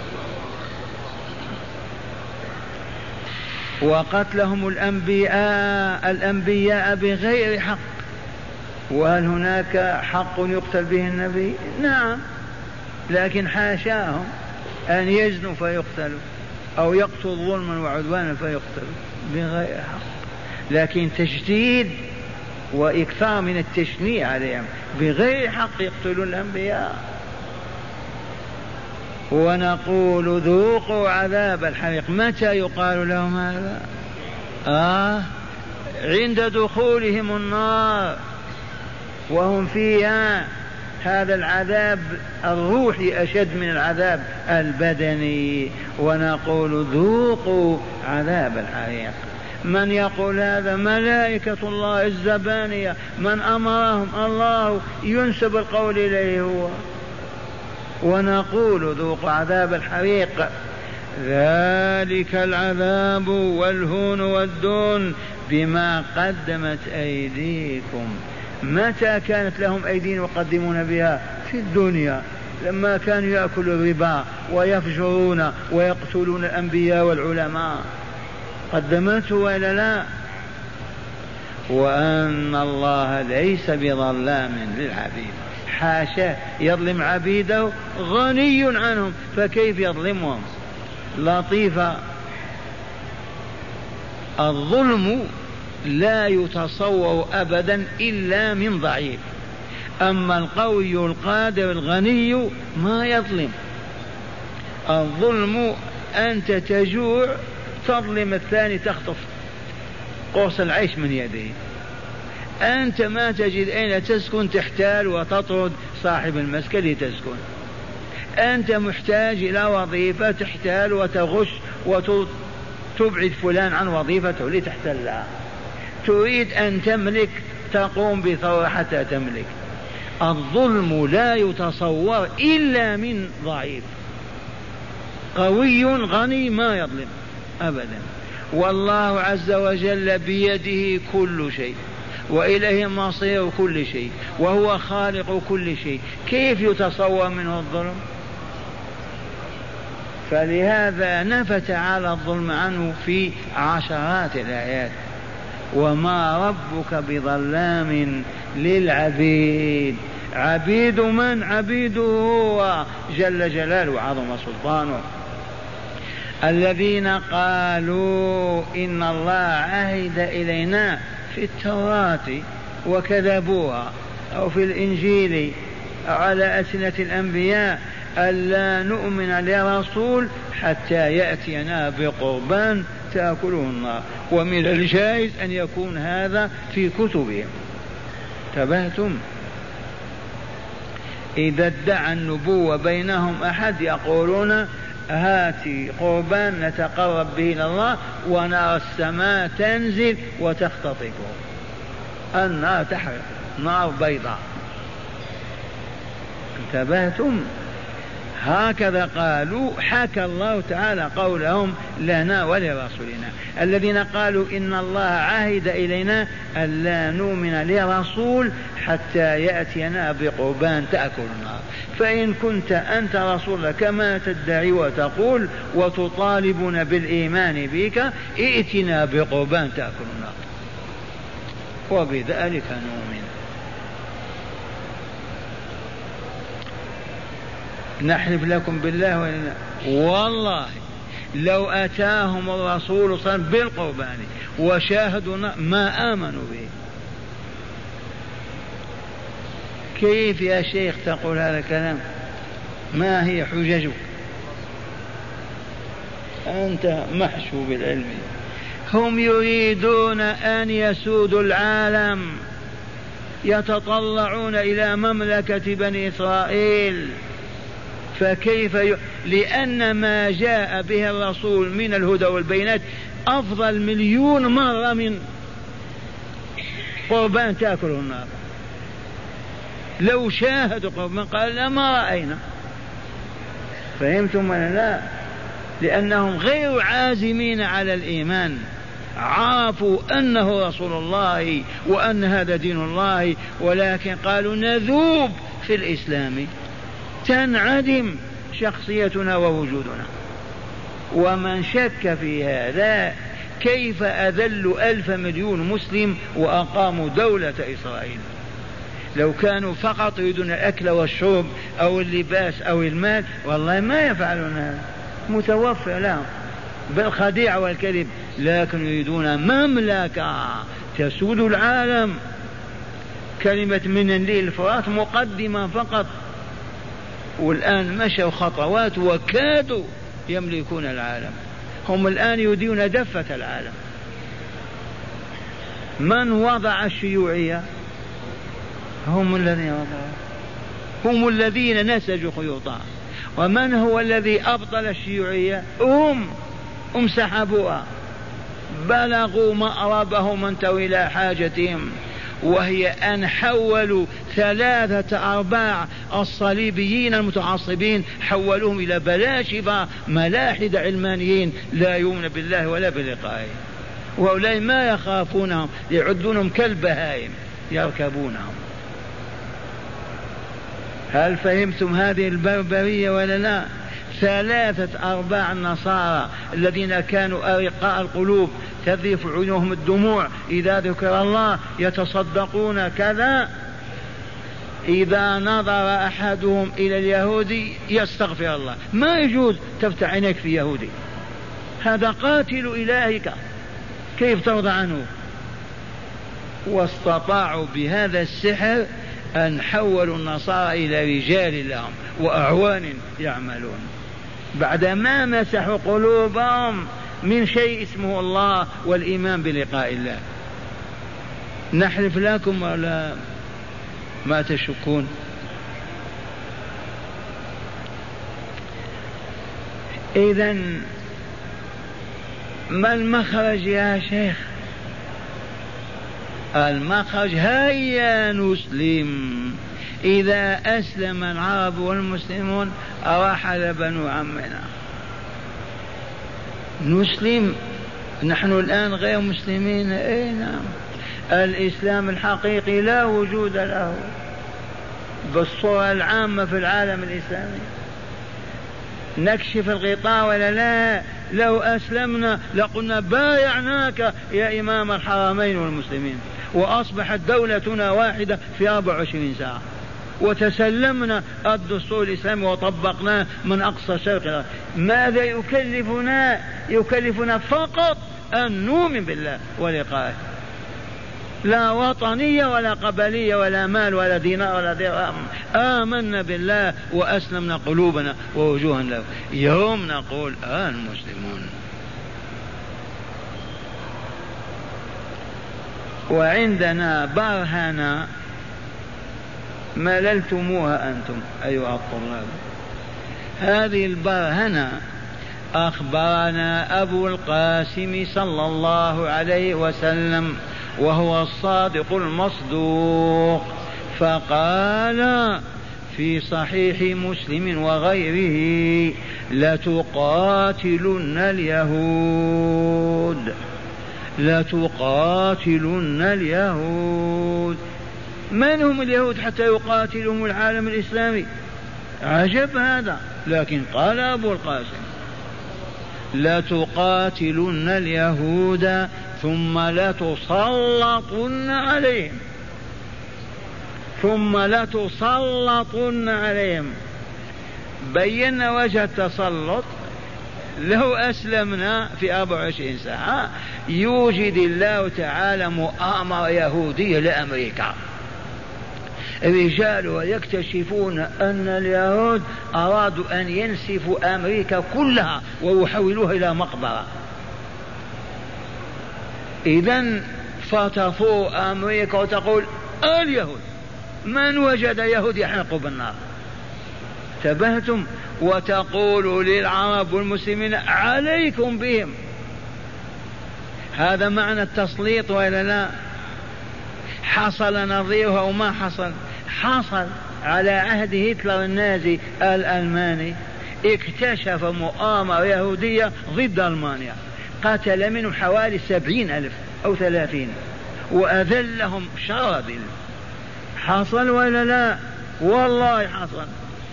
وقتلهم الأنبياء الأنبياء بغير حق. وهل هناك حق يقتل به النبي؟ نعم، لكن حاشاهم أن يزنوا فيقتلوا أو يقتلوا ظلما وعدوانا فيقتلوا بغير حق، لكن تشديد وإكثار من التشنيع عليهم بغير حق يقتلون الأنبياء. ونقول ذوقوا عذاب الحريق. متى يقال لهم هذا؟ آه عند دخولهم النار وهم فيها. هذا العذاب الروحي أشد من العذاب البدني. ونقول ذوقوا عذاب الحريق. من يقول هذا؟ ملائكة الله الزبانية. من أمرهم؟ الله، ينسب القول إليه هو. ونقول ذوقوا عذاب الحريق ذلك العذاب والهون والدون بما قدمت أيديكم. متى كانت لهم أيدين يقدمون بها؟ في الدنيا لما كانوا يأكلوا الربا ويفجرون ويقتلون الأنبياء والعلماء، قدمته وإلا لا؟ وأن الله ليس بظلام للعبيد. حاشا يظلم عبيده، غني عنهم، فكيف يظلمهم؟ لطيفة. الظلم لا يتصور أبدا إلا من ضعيف، أما القوي القادر الغني ما يظلم. الظلم أنت تجوع تظلم الثاني تخطف قرص العيش من يده. أنت ما تجد أين تسكن تحتال وتطرد صاحب المسكن لتسكن. أنت محتاج إلى وظيفة تحتال وتغش وتبعد فلان عن وظيفته لتحتلها. تريد أن تملك تقوم بثورة حتى تملك. الظلم لا يتصور إلا من ضعيف. قوي غني ما يظلم أبدا. والله عز وجل بيده كل شيء وإليه مصير كل شيء وهو خالق كل شيء. كيف يتصور منه الظلم؟ فلهذا نفى تعالى الظلم عنه في عشرات الآيات. وما ربك بظلام للعبيد. عبيد من؟ عبيده هو جل جلاله وعظم سلطانه. الذين قالوا إن الله عهد إلينا في التوراة وكذبوها، أو في الإنجيل أو على ألسنة الأنبياء، ألا نؤمن لرسول حتى يأتينا بقربان تأكله النار. ومن الجائز أن يكون هذا في كتبهم. تبهتم. إذا ادعى النبوة بينهم أحد يقولون هاتي قربان نتقرب به إلى الله، ونرى السماء تنزل وتختطفه، النار تحرق، نار بيضاء. انتبهتم؟ هكذا قالوا. حكى الله تعالى قولهم لنا ولرسولنا. الذين قالوا إن الله عهد إلينا ألا نؤمن لرسول حتى يأتينا بقربان تأكل النار. فإن كنت أنت رسول كما تدعي وتقول وتطالبنا بالإيمان بك، ائتنا بقربان تأكل النار وبذلك نؤمن. نحلف لكم بالله والله لو أتاهم الرسول صلى الله عليه وسلم بالقربان وشاهدوا ما آمنوا به. كيف يا شيخ تقول هذا الكلام؟ ما هي حججك؟ أنت محشو بالعلم. هم يريدون أن يسودوا العالم، يتطلعون إلى مملكة بني إسرائيل. فكيف ي... لأن ما جاء به الرسول من الهدى والبينات أفضل مليون مرة من قربان تأكله النار. لو شاهدوا قربان قال لا ما رأينا. فهمتم ولا لا؟ لأنهم غير عازمين على الإيمان، عرفوا أنه رسول الله وأن هذا دين الله، ولكن قالوا نذوب في الإسلام، تنعدم شخصيتنا ووجودنا. ومن شك في هذا كيف أذلوا ألف مليون مسلم وأقاموا دولة إسرائيل؟ لو كانوا فقط يريدون الأكل والشرب أو اللباس أو المال والله ما يفعلون هذا، متوفر لهم بالخديعة والكذب، لكن يريدون مملكة تسود العالم. كلمة من النيل الفرات مقدمة فقط، والآن مشوا خطوات وكادوا يملكون العالم. هم الآن يريدون دفة العالم. من وضع الشيوعية؟ هم الذين وضعوا، هم الذين نسجوا خيوطها. ومن هو الذي أبطل الشيوعية؟ هم هم سحبوها، بلغوا مأربهم وانتهوا إلى حاجتهم، وهي أن حولوا ثلاثة أرباع الصليبيين المتعصبين، حولوهم إلى بلاشفة ملاحدة علمانيين لا يؤمنون بالله ولا بلقائه، وأولئك ما يخافونهم، يعدونهم كالبهائم يركبونهم. هل فهمتم هذه البربرية ولا لا؟ ثلاثة أرباع النصارى الذين كانوا أرقاء القلوب تذرف عيونهم الدموع إذا ذكر الله، يتصدقون كذا، إذا نظر أحدهم إلى اليهودي يستغفر الله. ما يجوز تفتح عينك في يهودي، هذا قاتل إلهك، كيف ترضى عنه؟ واستطاعوا بهذا السحر أن حولوا النصارى إلى رجال لهم وأعوان يعملون، بعدما مسحوا قلوبهم من شيء اسمه الله والإيمان بلقاء الله. نحلف لكم ولا ما تشكون؟ إذن ما المخرج يا شيخ؟ المخرج هيا نسلم. إذا أسلم العرب والمسلمون رحل بنو عمنا. نسلم، نحن الآن غير مسلمين. أي نعم، الإسلام الحقيقي لا وجود له بالصورة العامة في العالم الإسلامي. نكشف الغطاء ولا لا؟ لو أسلمنا لقلنا بايعناك يا إمام الحرمين والمسلمين، وأصبحت دولتنا واحدة في أربع وعشرين ساعة، وتسلمنا الدستور الإسلامي وطبقناه من أقصى شرق. ماذا يكلفنا؟ يكلفنا فقط أن نؤمن بالله ولقائه، لا وطنية ولا قبلية ولا مال ولا دينار ولا درهم. آمنا بالله وأسلمنا قلوبنا ووجوها له. يوم نقول آه المسلمون. وعندنا برهنة مللتموها أنتم أيها الطلاب. هذه البرهنة أخبرنا أبو القاسم صلى الله عليه وسلم وهو الصادق المصدوق، فقال في صحيح مسلم وغيره: لتقاتلن اليهود، لتقاتلن اليهود. من هم اليهود حتى يقاتلهم العالم الإسلامي؟ عجب هذا. لكن قال أبو القاسم: لتقاتلن اليهود ثم لتسلطن عليهم، ثم لتسلطن عليهم. بينا وجه التسلط. لو أسلمنا في أربع وعشرين ساعة يوجد الله تعالى مؤامرة يهودية لأمريكا، رجال يكتشفون أن اليهود أرادوا أن ينسفوا أمريكا كلها ويحولوها إلى مقبرة. إذن فتفور أمريكا وتقول اليهود، من وجد يهود يحرق بالنار. تبهتم. وتقول للعرب والمسلمين عليكم بهم. هذا معنى التسليط ولا لا؟ حصل نظيره أو ما حصل؟ حصل على عهد هتلر النازي الألماني، اكتشف مؤامرة يهودية ضد ألمانيا، قتل منهم حوالي سبعين ألف أو ثلاثين وأذلهم شرذل. حصل ولا لا؟ والله حصل.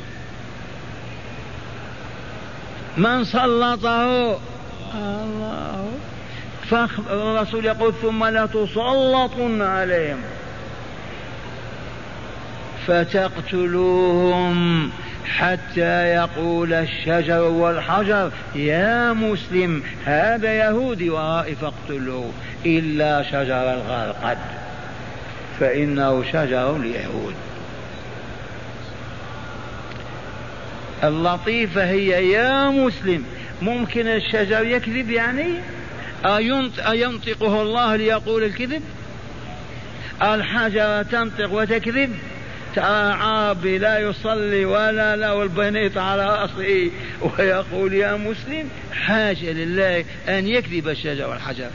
من سلطه؟ الله. فالرسول يقول ثم لا تسلطن عليهم فتقتلوهم حتى يقول الشجر والحجر يا مسلم هذا يهودي ورائي فاقتلوه إلا شجر الغرقد فإنه شجر اليهود. اللطيفة هي يا مسلم. ممكن الشجر يكذب يعني؟ أينطقه الله ليقول الكذب؟ الحجر تنطق وتكذب؟ عربي لا يصلي ولا له البنيط على رأسه ويقول يا مسلم؟ حاشا لله أن يكذب الشجر والحجر.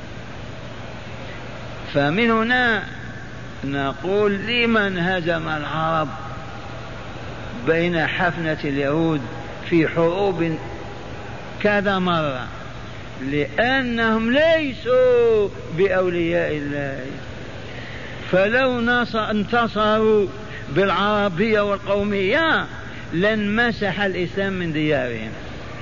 فمن هنا نقول لمن هزم العرب بين حفنة اليهود في حروب كذا مرة؟ لأنهم ليسوا بأولياء الله. فلو انتصروا بالعربية والقومية لانمسح الإسلام من ديارهم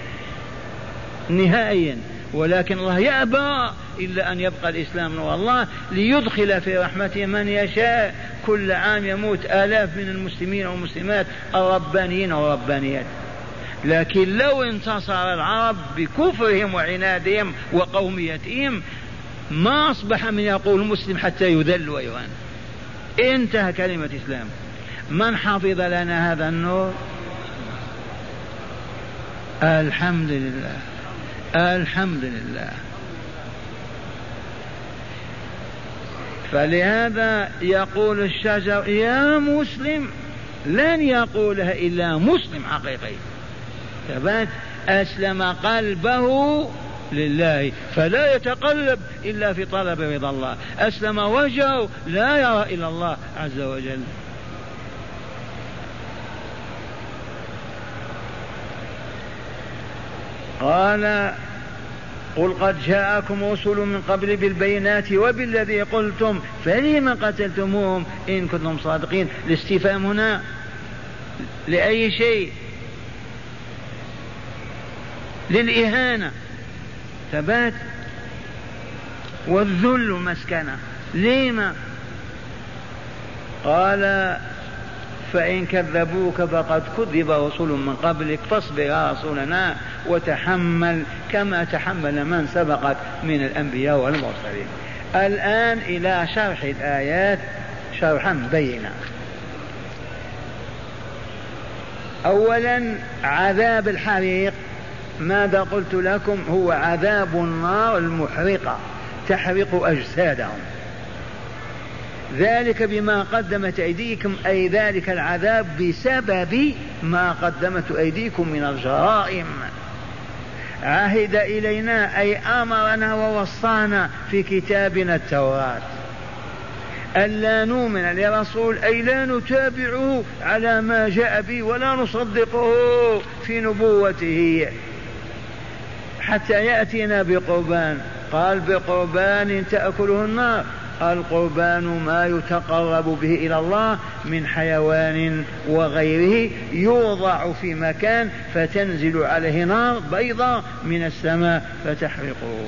نهائيا، ولكن الله يأبى إلا أن يبقى الإسلام والله ليدخل في رحمته من يشاء. كل عام يموت آلاف من المسلمين والمسلمات الربانيين والربانيات. لكن لو انتصر العرب بكفرهم وعنادهم وقوميتهم ما أصبح من يقول مسلم حتى يذل ويهان. انتهى كلمة إسلام. من حفظ لنا هذا النور؟ الحمد لله الحمد لله. فلهذا يقول الشجر يا مسلم، لن يقولها إلا مسلم حقيقي ثبات أسلم قلبه لله فلا يتقلب إلا في طلب رضا الله، أسلم وجهه لا يرى إلا الله عز وجل. قال قل قد جاءكم رسل من قبل بالبينات وبالذي قلتم فلم قتلتموهم إن كنتم صادقين. الاستفهام هنا لأي شيء؟ للإهانة ثبات والذل مسكنة. لما؟ قال فإن كذبوك فقد كذب رسل من قبلك فاصبر يا رسولنا وتحمل كما تحمل من سبقك من الأنبياء والمرسلين. الآن إلى شرح الآيات شرحا بينا. أولا عذاب الحريق ماذا قلت لكم؟ هو عذاب النار المحرقة تحرق أجسادهم، ذلك بما قدمت أيديكم، أي ذلك العذاب بسبب ما قدمت أيديكم من الجرائم. عهد إلينا أي أمرنا ووصانا في كتابنا التوراة ألا نؤمن لرسول أي لا نتابعه على ما جاء به ولا نصدقه في نبوته حتى يأتينا بقربان. قال بقربان تأكله النار. القربان ما يتقرب به إلى الله من حيوان وغيره يوضع في مكان فتنزل عليه نار بيضاء من السماء فتحرقه.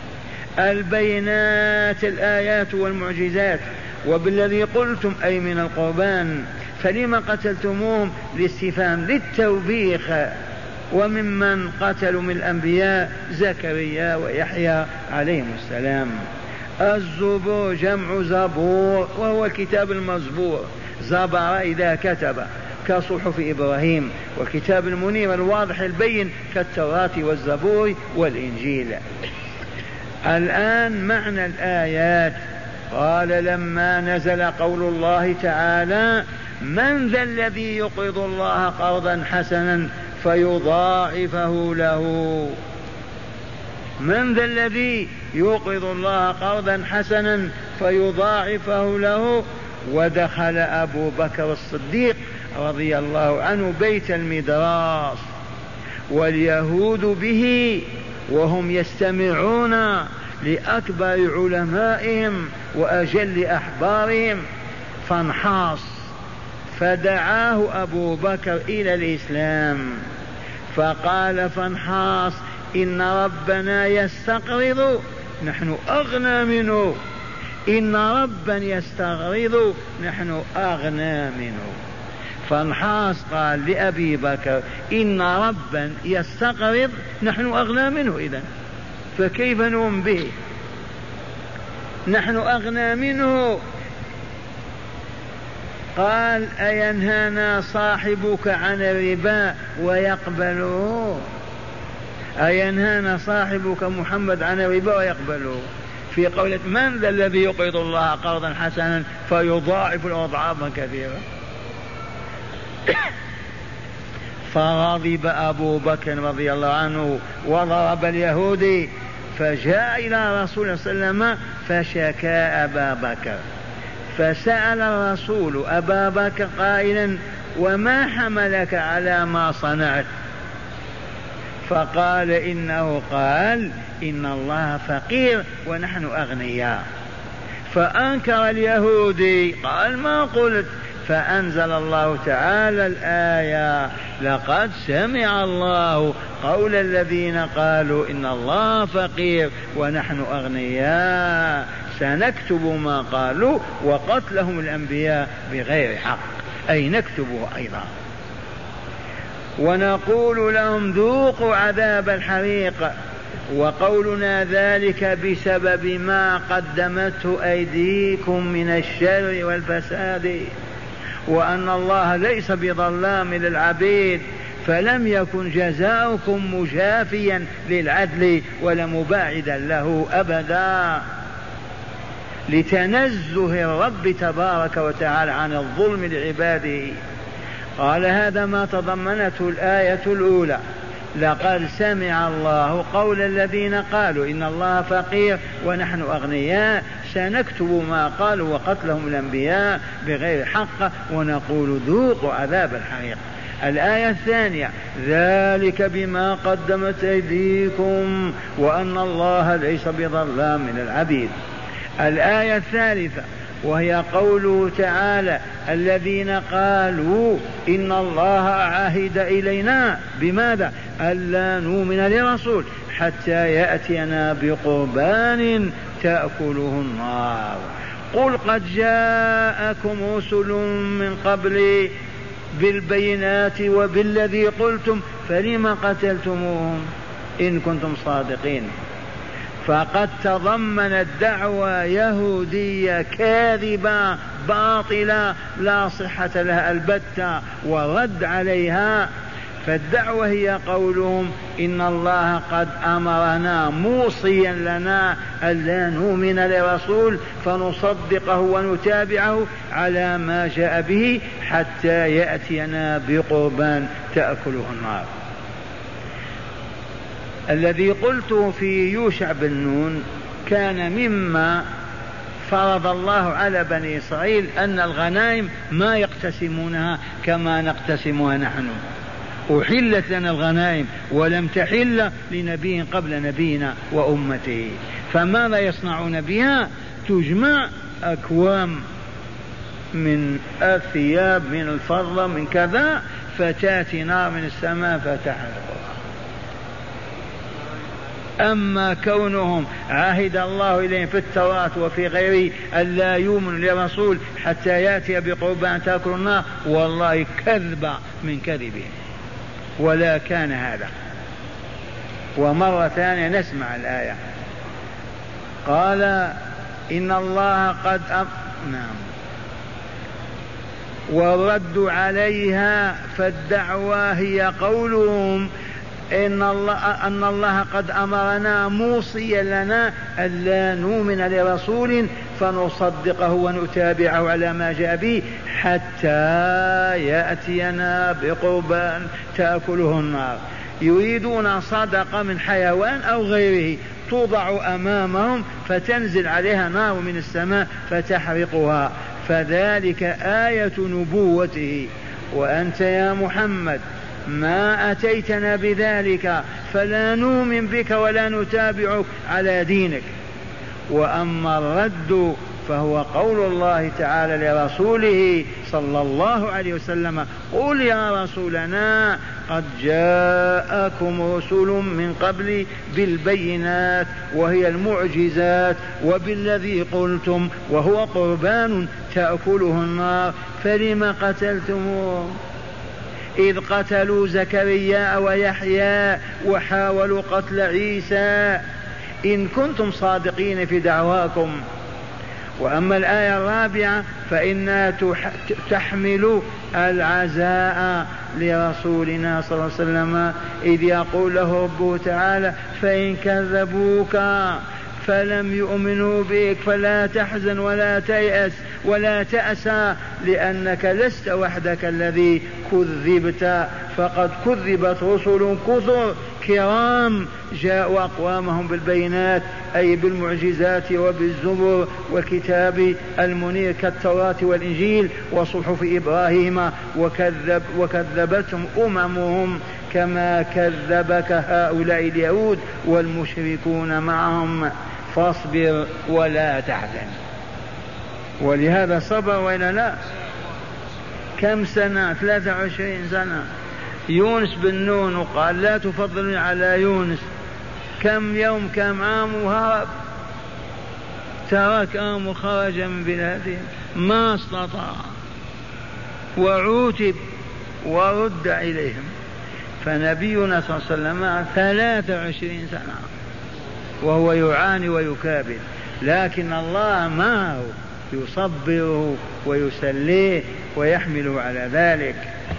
البينات الآيات والمعجزات وبالذي قلتم أي من القربان. فلما قتلتموهم؟ الاستفهام للتوبيخ. وممن قتلوا من الأنبياء زكريا ويحيى عليهم السلام. الزبور جمع زبور وهو الكتاب المزبور زبر إذا كتب كصحف إبراهيم، والكتاب المنير الواضح البين كالتوراة والزبور والإنجيل. الآن معنى الآيات. قال لما نزل قول الله تعالى من ذا الذي يقرض الله قرضا حسنا فيضاعفه له، من ذا الذي يقرض الله قرضا حسنا فيضاعفه له. ودخل أبو بكر الصديق رضي الله عنه بيت المدراس واليهود به وهم يستمعون لأكبر علمائهم وأجل أحبارهم، فانحاص فدعاه أبو بكر إلى الإسلام، فقال فانحاص إن ربنا يستقرض نحن أغنى منه، إن ربا يستغرض نحن أغنى منه. فانحاص قال لأبي بكر إن ربا يستقرض نحن أغنى منه، إذن فكيف نؤمن به؟ نحن أغنى منه. قال أينهانا صاحبك عن الربا ويقبله؟ أينهانا صاحبك محمد عن الربا ويقبله؟ في قولة من ذا الذي يقرض الله قرضا حسنا فيضاعف الأضعافا كثيرة. فغضب أبو بكر رضي الله عنه وضرب اليهودي، فجاء إلى رسول الله صلى الله عليه وسلم فشكى أبا بكر، فسأل الرسول أبا بكر قائلا وما حملك على ما صنعت؟ فقال إنه قال إن الله فقير ونحن أغنياء. فأنكر اليهودي قال ما قلت، فأنزل الله تعالى الآية لقد سمع الله قول الذين قالوا إن الله فقير ونحن أغنياء سنكتب ما قالوا وقتلهم الأنبياء بغير حق، أي نكتبه أيضا، ونقول لهم ذوقوا عذاب الحريق. وقولنا ذلك بسبب ما قدمته أيديكم من الشر والفساد، وأن الله ليس بظلام للعبيد، فلم يكن جزاؤكم مجافيا للعدل ولا مباعدا له أبدا، لتنزه الرب تبارك وتعالى عن الظلم لعباده. قال هذا ما تضمنته الآية الأولى لقد سمع الله قول الذين قالوا إن الله فقير ونحن أغنياء سنكتب ما قالوا وقتلهم الأنبياء بغير حق ونقول ذوقوا عذاب الحريق. الآية الثانية ذلك بما قدمت أيديكم وأن الله ليس بظلام للعبيد. الآية الثالثة وهي قوله تعالى الذين قالوا إن الله عهد إلينا بماذا؟ ألا نؤمن لرسول حتى يأتينا بقربان تأكله النار. قل قد جاءكم رسل من قبلي بالبينات وبالذي قلتم فلم قتلتموهم إن كنتم صادقين. فقد تضمنت دعوة يهودية كاذبة باطلة لا صحة لها البتة ورد عليها. فالدعوة هي قولهم إن الله قد أمرنا موصيا لنا ألا نؤمن لرسول فنصدقه ونتابعه على ما جاء به حتى يأتينا بقربان تأكله النار. الذي قلته في يوشع بن نون كان مما فرض الله على بني إسرائيل أن الغنائم ما يقتسمونها كما نقتسمها نحن. أحلت لنا الغنائم ولم تحل لنبي قبل نبينا وأمته، فماذا يصنعون بها؟ تجمع أكوام من الثياب من الفضة من كذا فتأتي نار من السماء فتحرقها. أما كونهم عهد الله إليهم في التوراة وفي غيره ألا يؤمن لرسول حتى يأتي بقربان تأكل النار، والله كذب من كذبهم ولا كان هذا. ومرة ثانية نسمع الآية قال إن الله قد أم... نعم والرد عليها، فالدعوة هي قولهم إن الله, أن الله قد أمرنا موصيا لنا ألا نؤمن لرسول فنصدقه ونتابعه على ما جاء به حتى يأتينا بقربان تأكله النار. يريدون صدقة من حيوان أو غيره توضع أمامهم فتنزل عليها نار من السماء فتحرقها، فذلك آية نبوته. وأنت يا محمد ما أتيتنا بذلك فلا نؤمن بك ولا نتابعك على دينك. وأما الرد فهو قول الله تعالى لرسوله صلى الله عليه وسلم: قل يا رسولنا قد جاءكم رسل من قبل بالبينات وهي المعجزات وبالذي قلتم وهو قربان تأكله النار فلم قتلتموه إذ قتلوا زكريا ويحيى وحاولوا قتل عيسى إن كنتم صادقين في دعواكم. وأما الآية الرابعة فإنها تحمل العزاء لرسولنا صلى الله عليه وسلم إذ يقول له ربه تعالى: فإن كذبوك فلم يؤمنوا بك فلا تحزن ولا تيأس ولا تأسى لأنك لست وحدك الذي كذبت، فقد كذبت رسل كثر كرام جاءوا أقوامهم بالبينات أي بالمعجزات وبالزبر والكتاب المنير كالتوراة والإنجيل وصحف إبراهيم، وكذب وكذبتهم أممهم كما كذبك هؤلاء اليهود والمشركون معهم، فاصبر ولا تحزن. ولهذا صبر وإلا لا؟ كم سنة؟ ثلاثة وعشرين سنة. يونس بن نون وقال: لا تفضلني على يونس. كم يوم كم عام وهرب، ترك أم وخرج من بلاده ما استطاع وعوتب ورد إليهم. فنبينا صلى الله عليه وسلم ثلاثة وعشرين سنة وهو يعاني ويكابد، لكن الله معه يصبره ويسليه ويحمله على ذلك.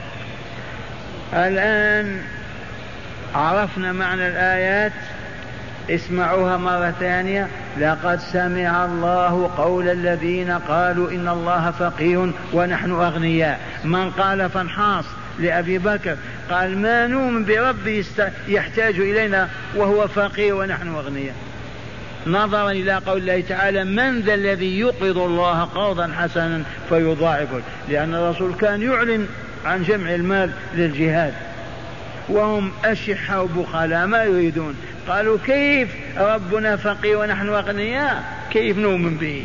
الآن عرفنا معنى الآيات، اسمعوها مرة ثانية: لقد سمع الله قول الذين قالوا إن الله فقير ونحن أغنياء. من قال فانحاص لأبي بكر قال: ما نؤمن بربي يحتاج إلينا وهو فقير ونحن أغنياء، نظرا إلى قول الله تعالى: من ذا الذي يقرض الله قرضا حسنا فيضاعفه، لأن الرسول كان يعلن عن جمع المال للجهاد وهم أشحة وبخلاء ما يريدون. قالوا: كيف ربنا فقير ونحن أغنياء، كيف نؤمن به؟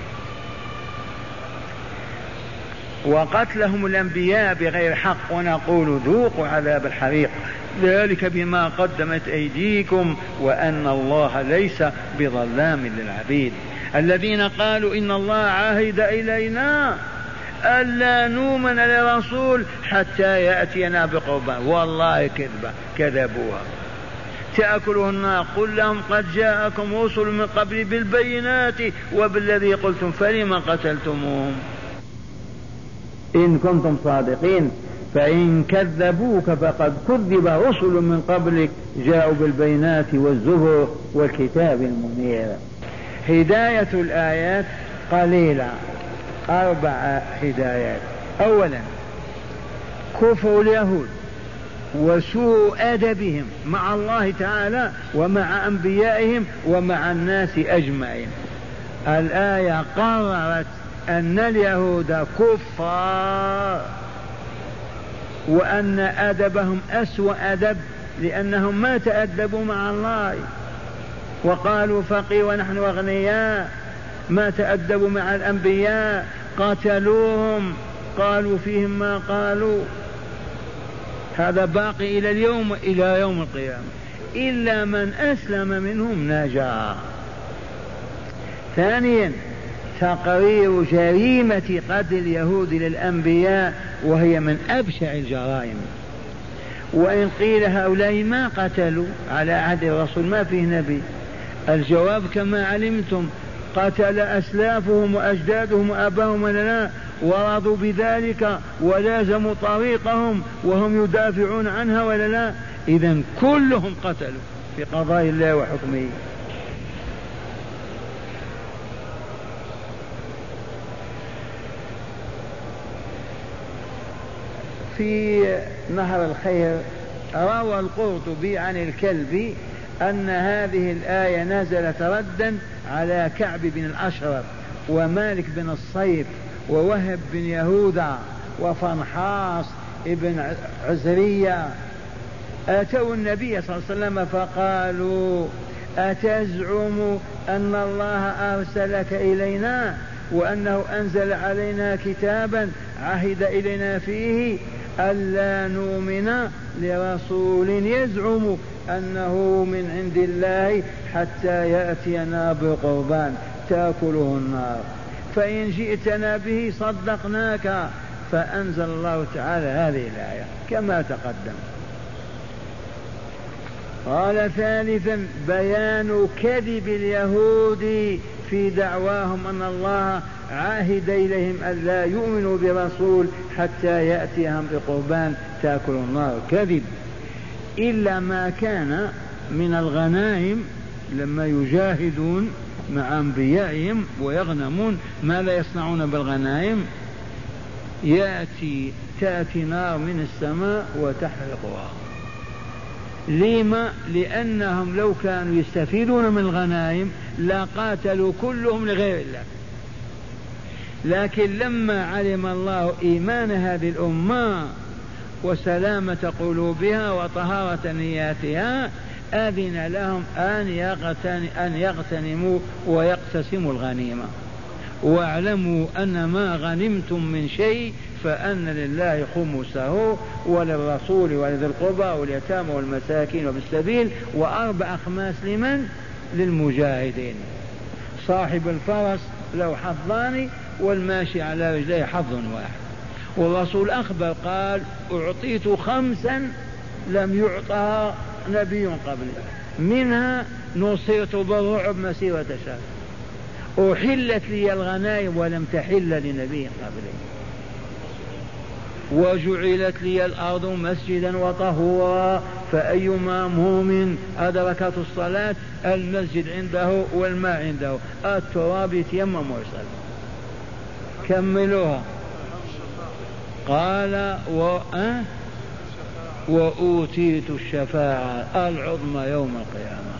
وقتلهم الأنبياء بغير حق ونقول ذوقوا عذاب الحريق ذلك بما قدمت أيديكم وأن الله ليس بظلام للعبيد. الذين قالوا إن الله عاهد إلينا ألا نؤمن لرسول حتى يأتينا بقربان، والله كذبة كذبوها تأكله النار. قل لهم: قد جاءكم رسل من قبل بالبينات وبالذي قلتم فلم قتلتموهم إن كنتم صادقين. فإن كذبوك فقد كذب رسل من قبلك جاءوا بالبينات والزبر والكتاب المنير. هداية الآيات قليلة، أربع هدايات. أولا كفر اليهود وسوء أدبهم مع الله تعالى ومع أنبيائهم ومع الناس أجمعين. الآية قررت أن اليهود كفار وأن أدبهم أسوأ أدب لأنهم ما تأدبوا مع الله، وقالوا فقير ونحن أغنياء، ما تأدبوا مع الأنبياء، قتلوهم، قالوا فيهم ما قالوا. هذا باقي إلى اليوم إلى يوم القيامة، إلا من أسلم منهم نجا. ثانيا تقرير جريمة قتل اليهود للأنبياء وهي من أبشع الجرائم. وإن قيل هؤلاء ما قتلوا على عهد الرسول ما فيه نبي، الجواب كما علمتم قتل أسلافهم وأجدادهم وأباهم ولا لا؟ ورضوا بذلك ولازموا طريقهم وهم يدافعون عنها ولا لا؟ إذن كلهم قتلوا في قضاء الله وحكمه. في نهر الخير روى القرطبي عن الكلبي أن هذه الآية نزلت ردا على كعب بن الأشرف ومالك بن الصيف ووهب بن يهوذا وفنحاص ابن عزرية. أتوا النبي صلى الله عليه وسلم فقالوا: أتزعم أن الله أرسلك إلينا وأنه أنزل علينا كتابا عهد إلينا فيه ألا نؤمن لرسول يزعم أنه من عند الله حتى يأتينا بقربان تأكله النار، فإن جئتنا به صدقناك. فأنزل الله تعالى هذه الآية كما تقدم. قال ثالثا: بيان كذب اليهود في دعواهم أن الله عاهد إليهم أن لا يؤمنوا برسول حتى يأتيهم بقربان تأكل النار. كذب، إلا ما كان من الغنائم لما يجاهدون مع أنبيائهم ويغنمون ماذا يصنعون بالغنائم؟ يأتي تأتي نار من السماء وتحرقها. لما؟ لأنهم لو كانوا يستفيدون من الغنائم لقاتلوا كلهم لغير الله، لكن لما علم الله إيمان هذه الأمة وسلامة قلوبها وطهارة نياتها أذن لهم أن يغتن أن يغتنموا ويقتسموا الغنيمة. واعلموا أن ما غنمتم من شيء فأن لله خمسه وللرسول ولذي القربى واليتامى والمساكين وفي السبيل وأربع أخماس لمن؟ للمجاهدين. صاحب الفرس له حظان والماشي على رجليه حظ واحد. والرسول أخبر قال: أعطيت خمسا لم يعطها نبي قبلي، منها نصرت بالرعب مسيرة شهر، أحلت لي الغنائم ولم تحل لنبي قبلي، وجعلت لي الأرض مسجدا وطهورا، فأيما مؤمن أدركت الصلاة المسجد عنده والماء عنده التراب يتيمم ويصلي. كملوها. قال: و... أه؟ وأوتيت الشفاعة العظمى يوم القيامة.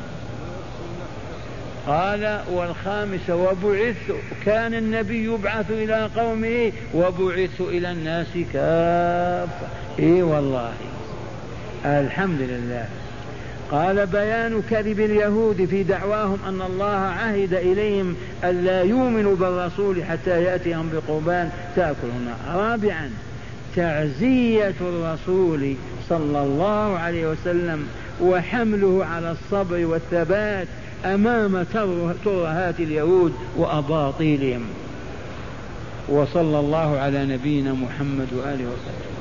قال: والخامس: وبعثت، كان النبي يبعث إلى قومه وبعثت إلى الناس كافة. إيه والله الحمد لله. قال: بيان كذب اليهود في دعواهم أن الله عهد إليهم أن لا يؤمنوا بالرسول حتى يأتيهم بقربان تأكلون. رابعا: تعزية الرسول صلى الله عليه وسلم وحمله على الصبر والثبات أمام ترهات اليهود وأباطيلهم. وصلى الله على نبينا محمد وآله وسلم.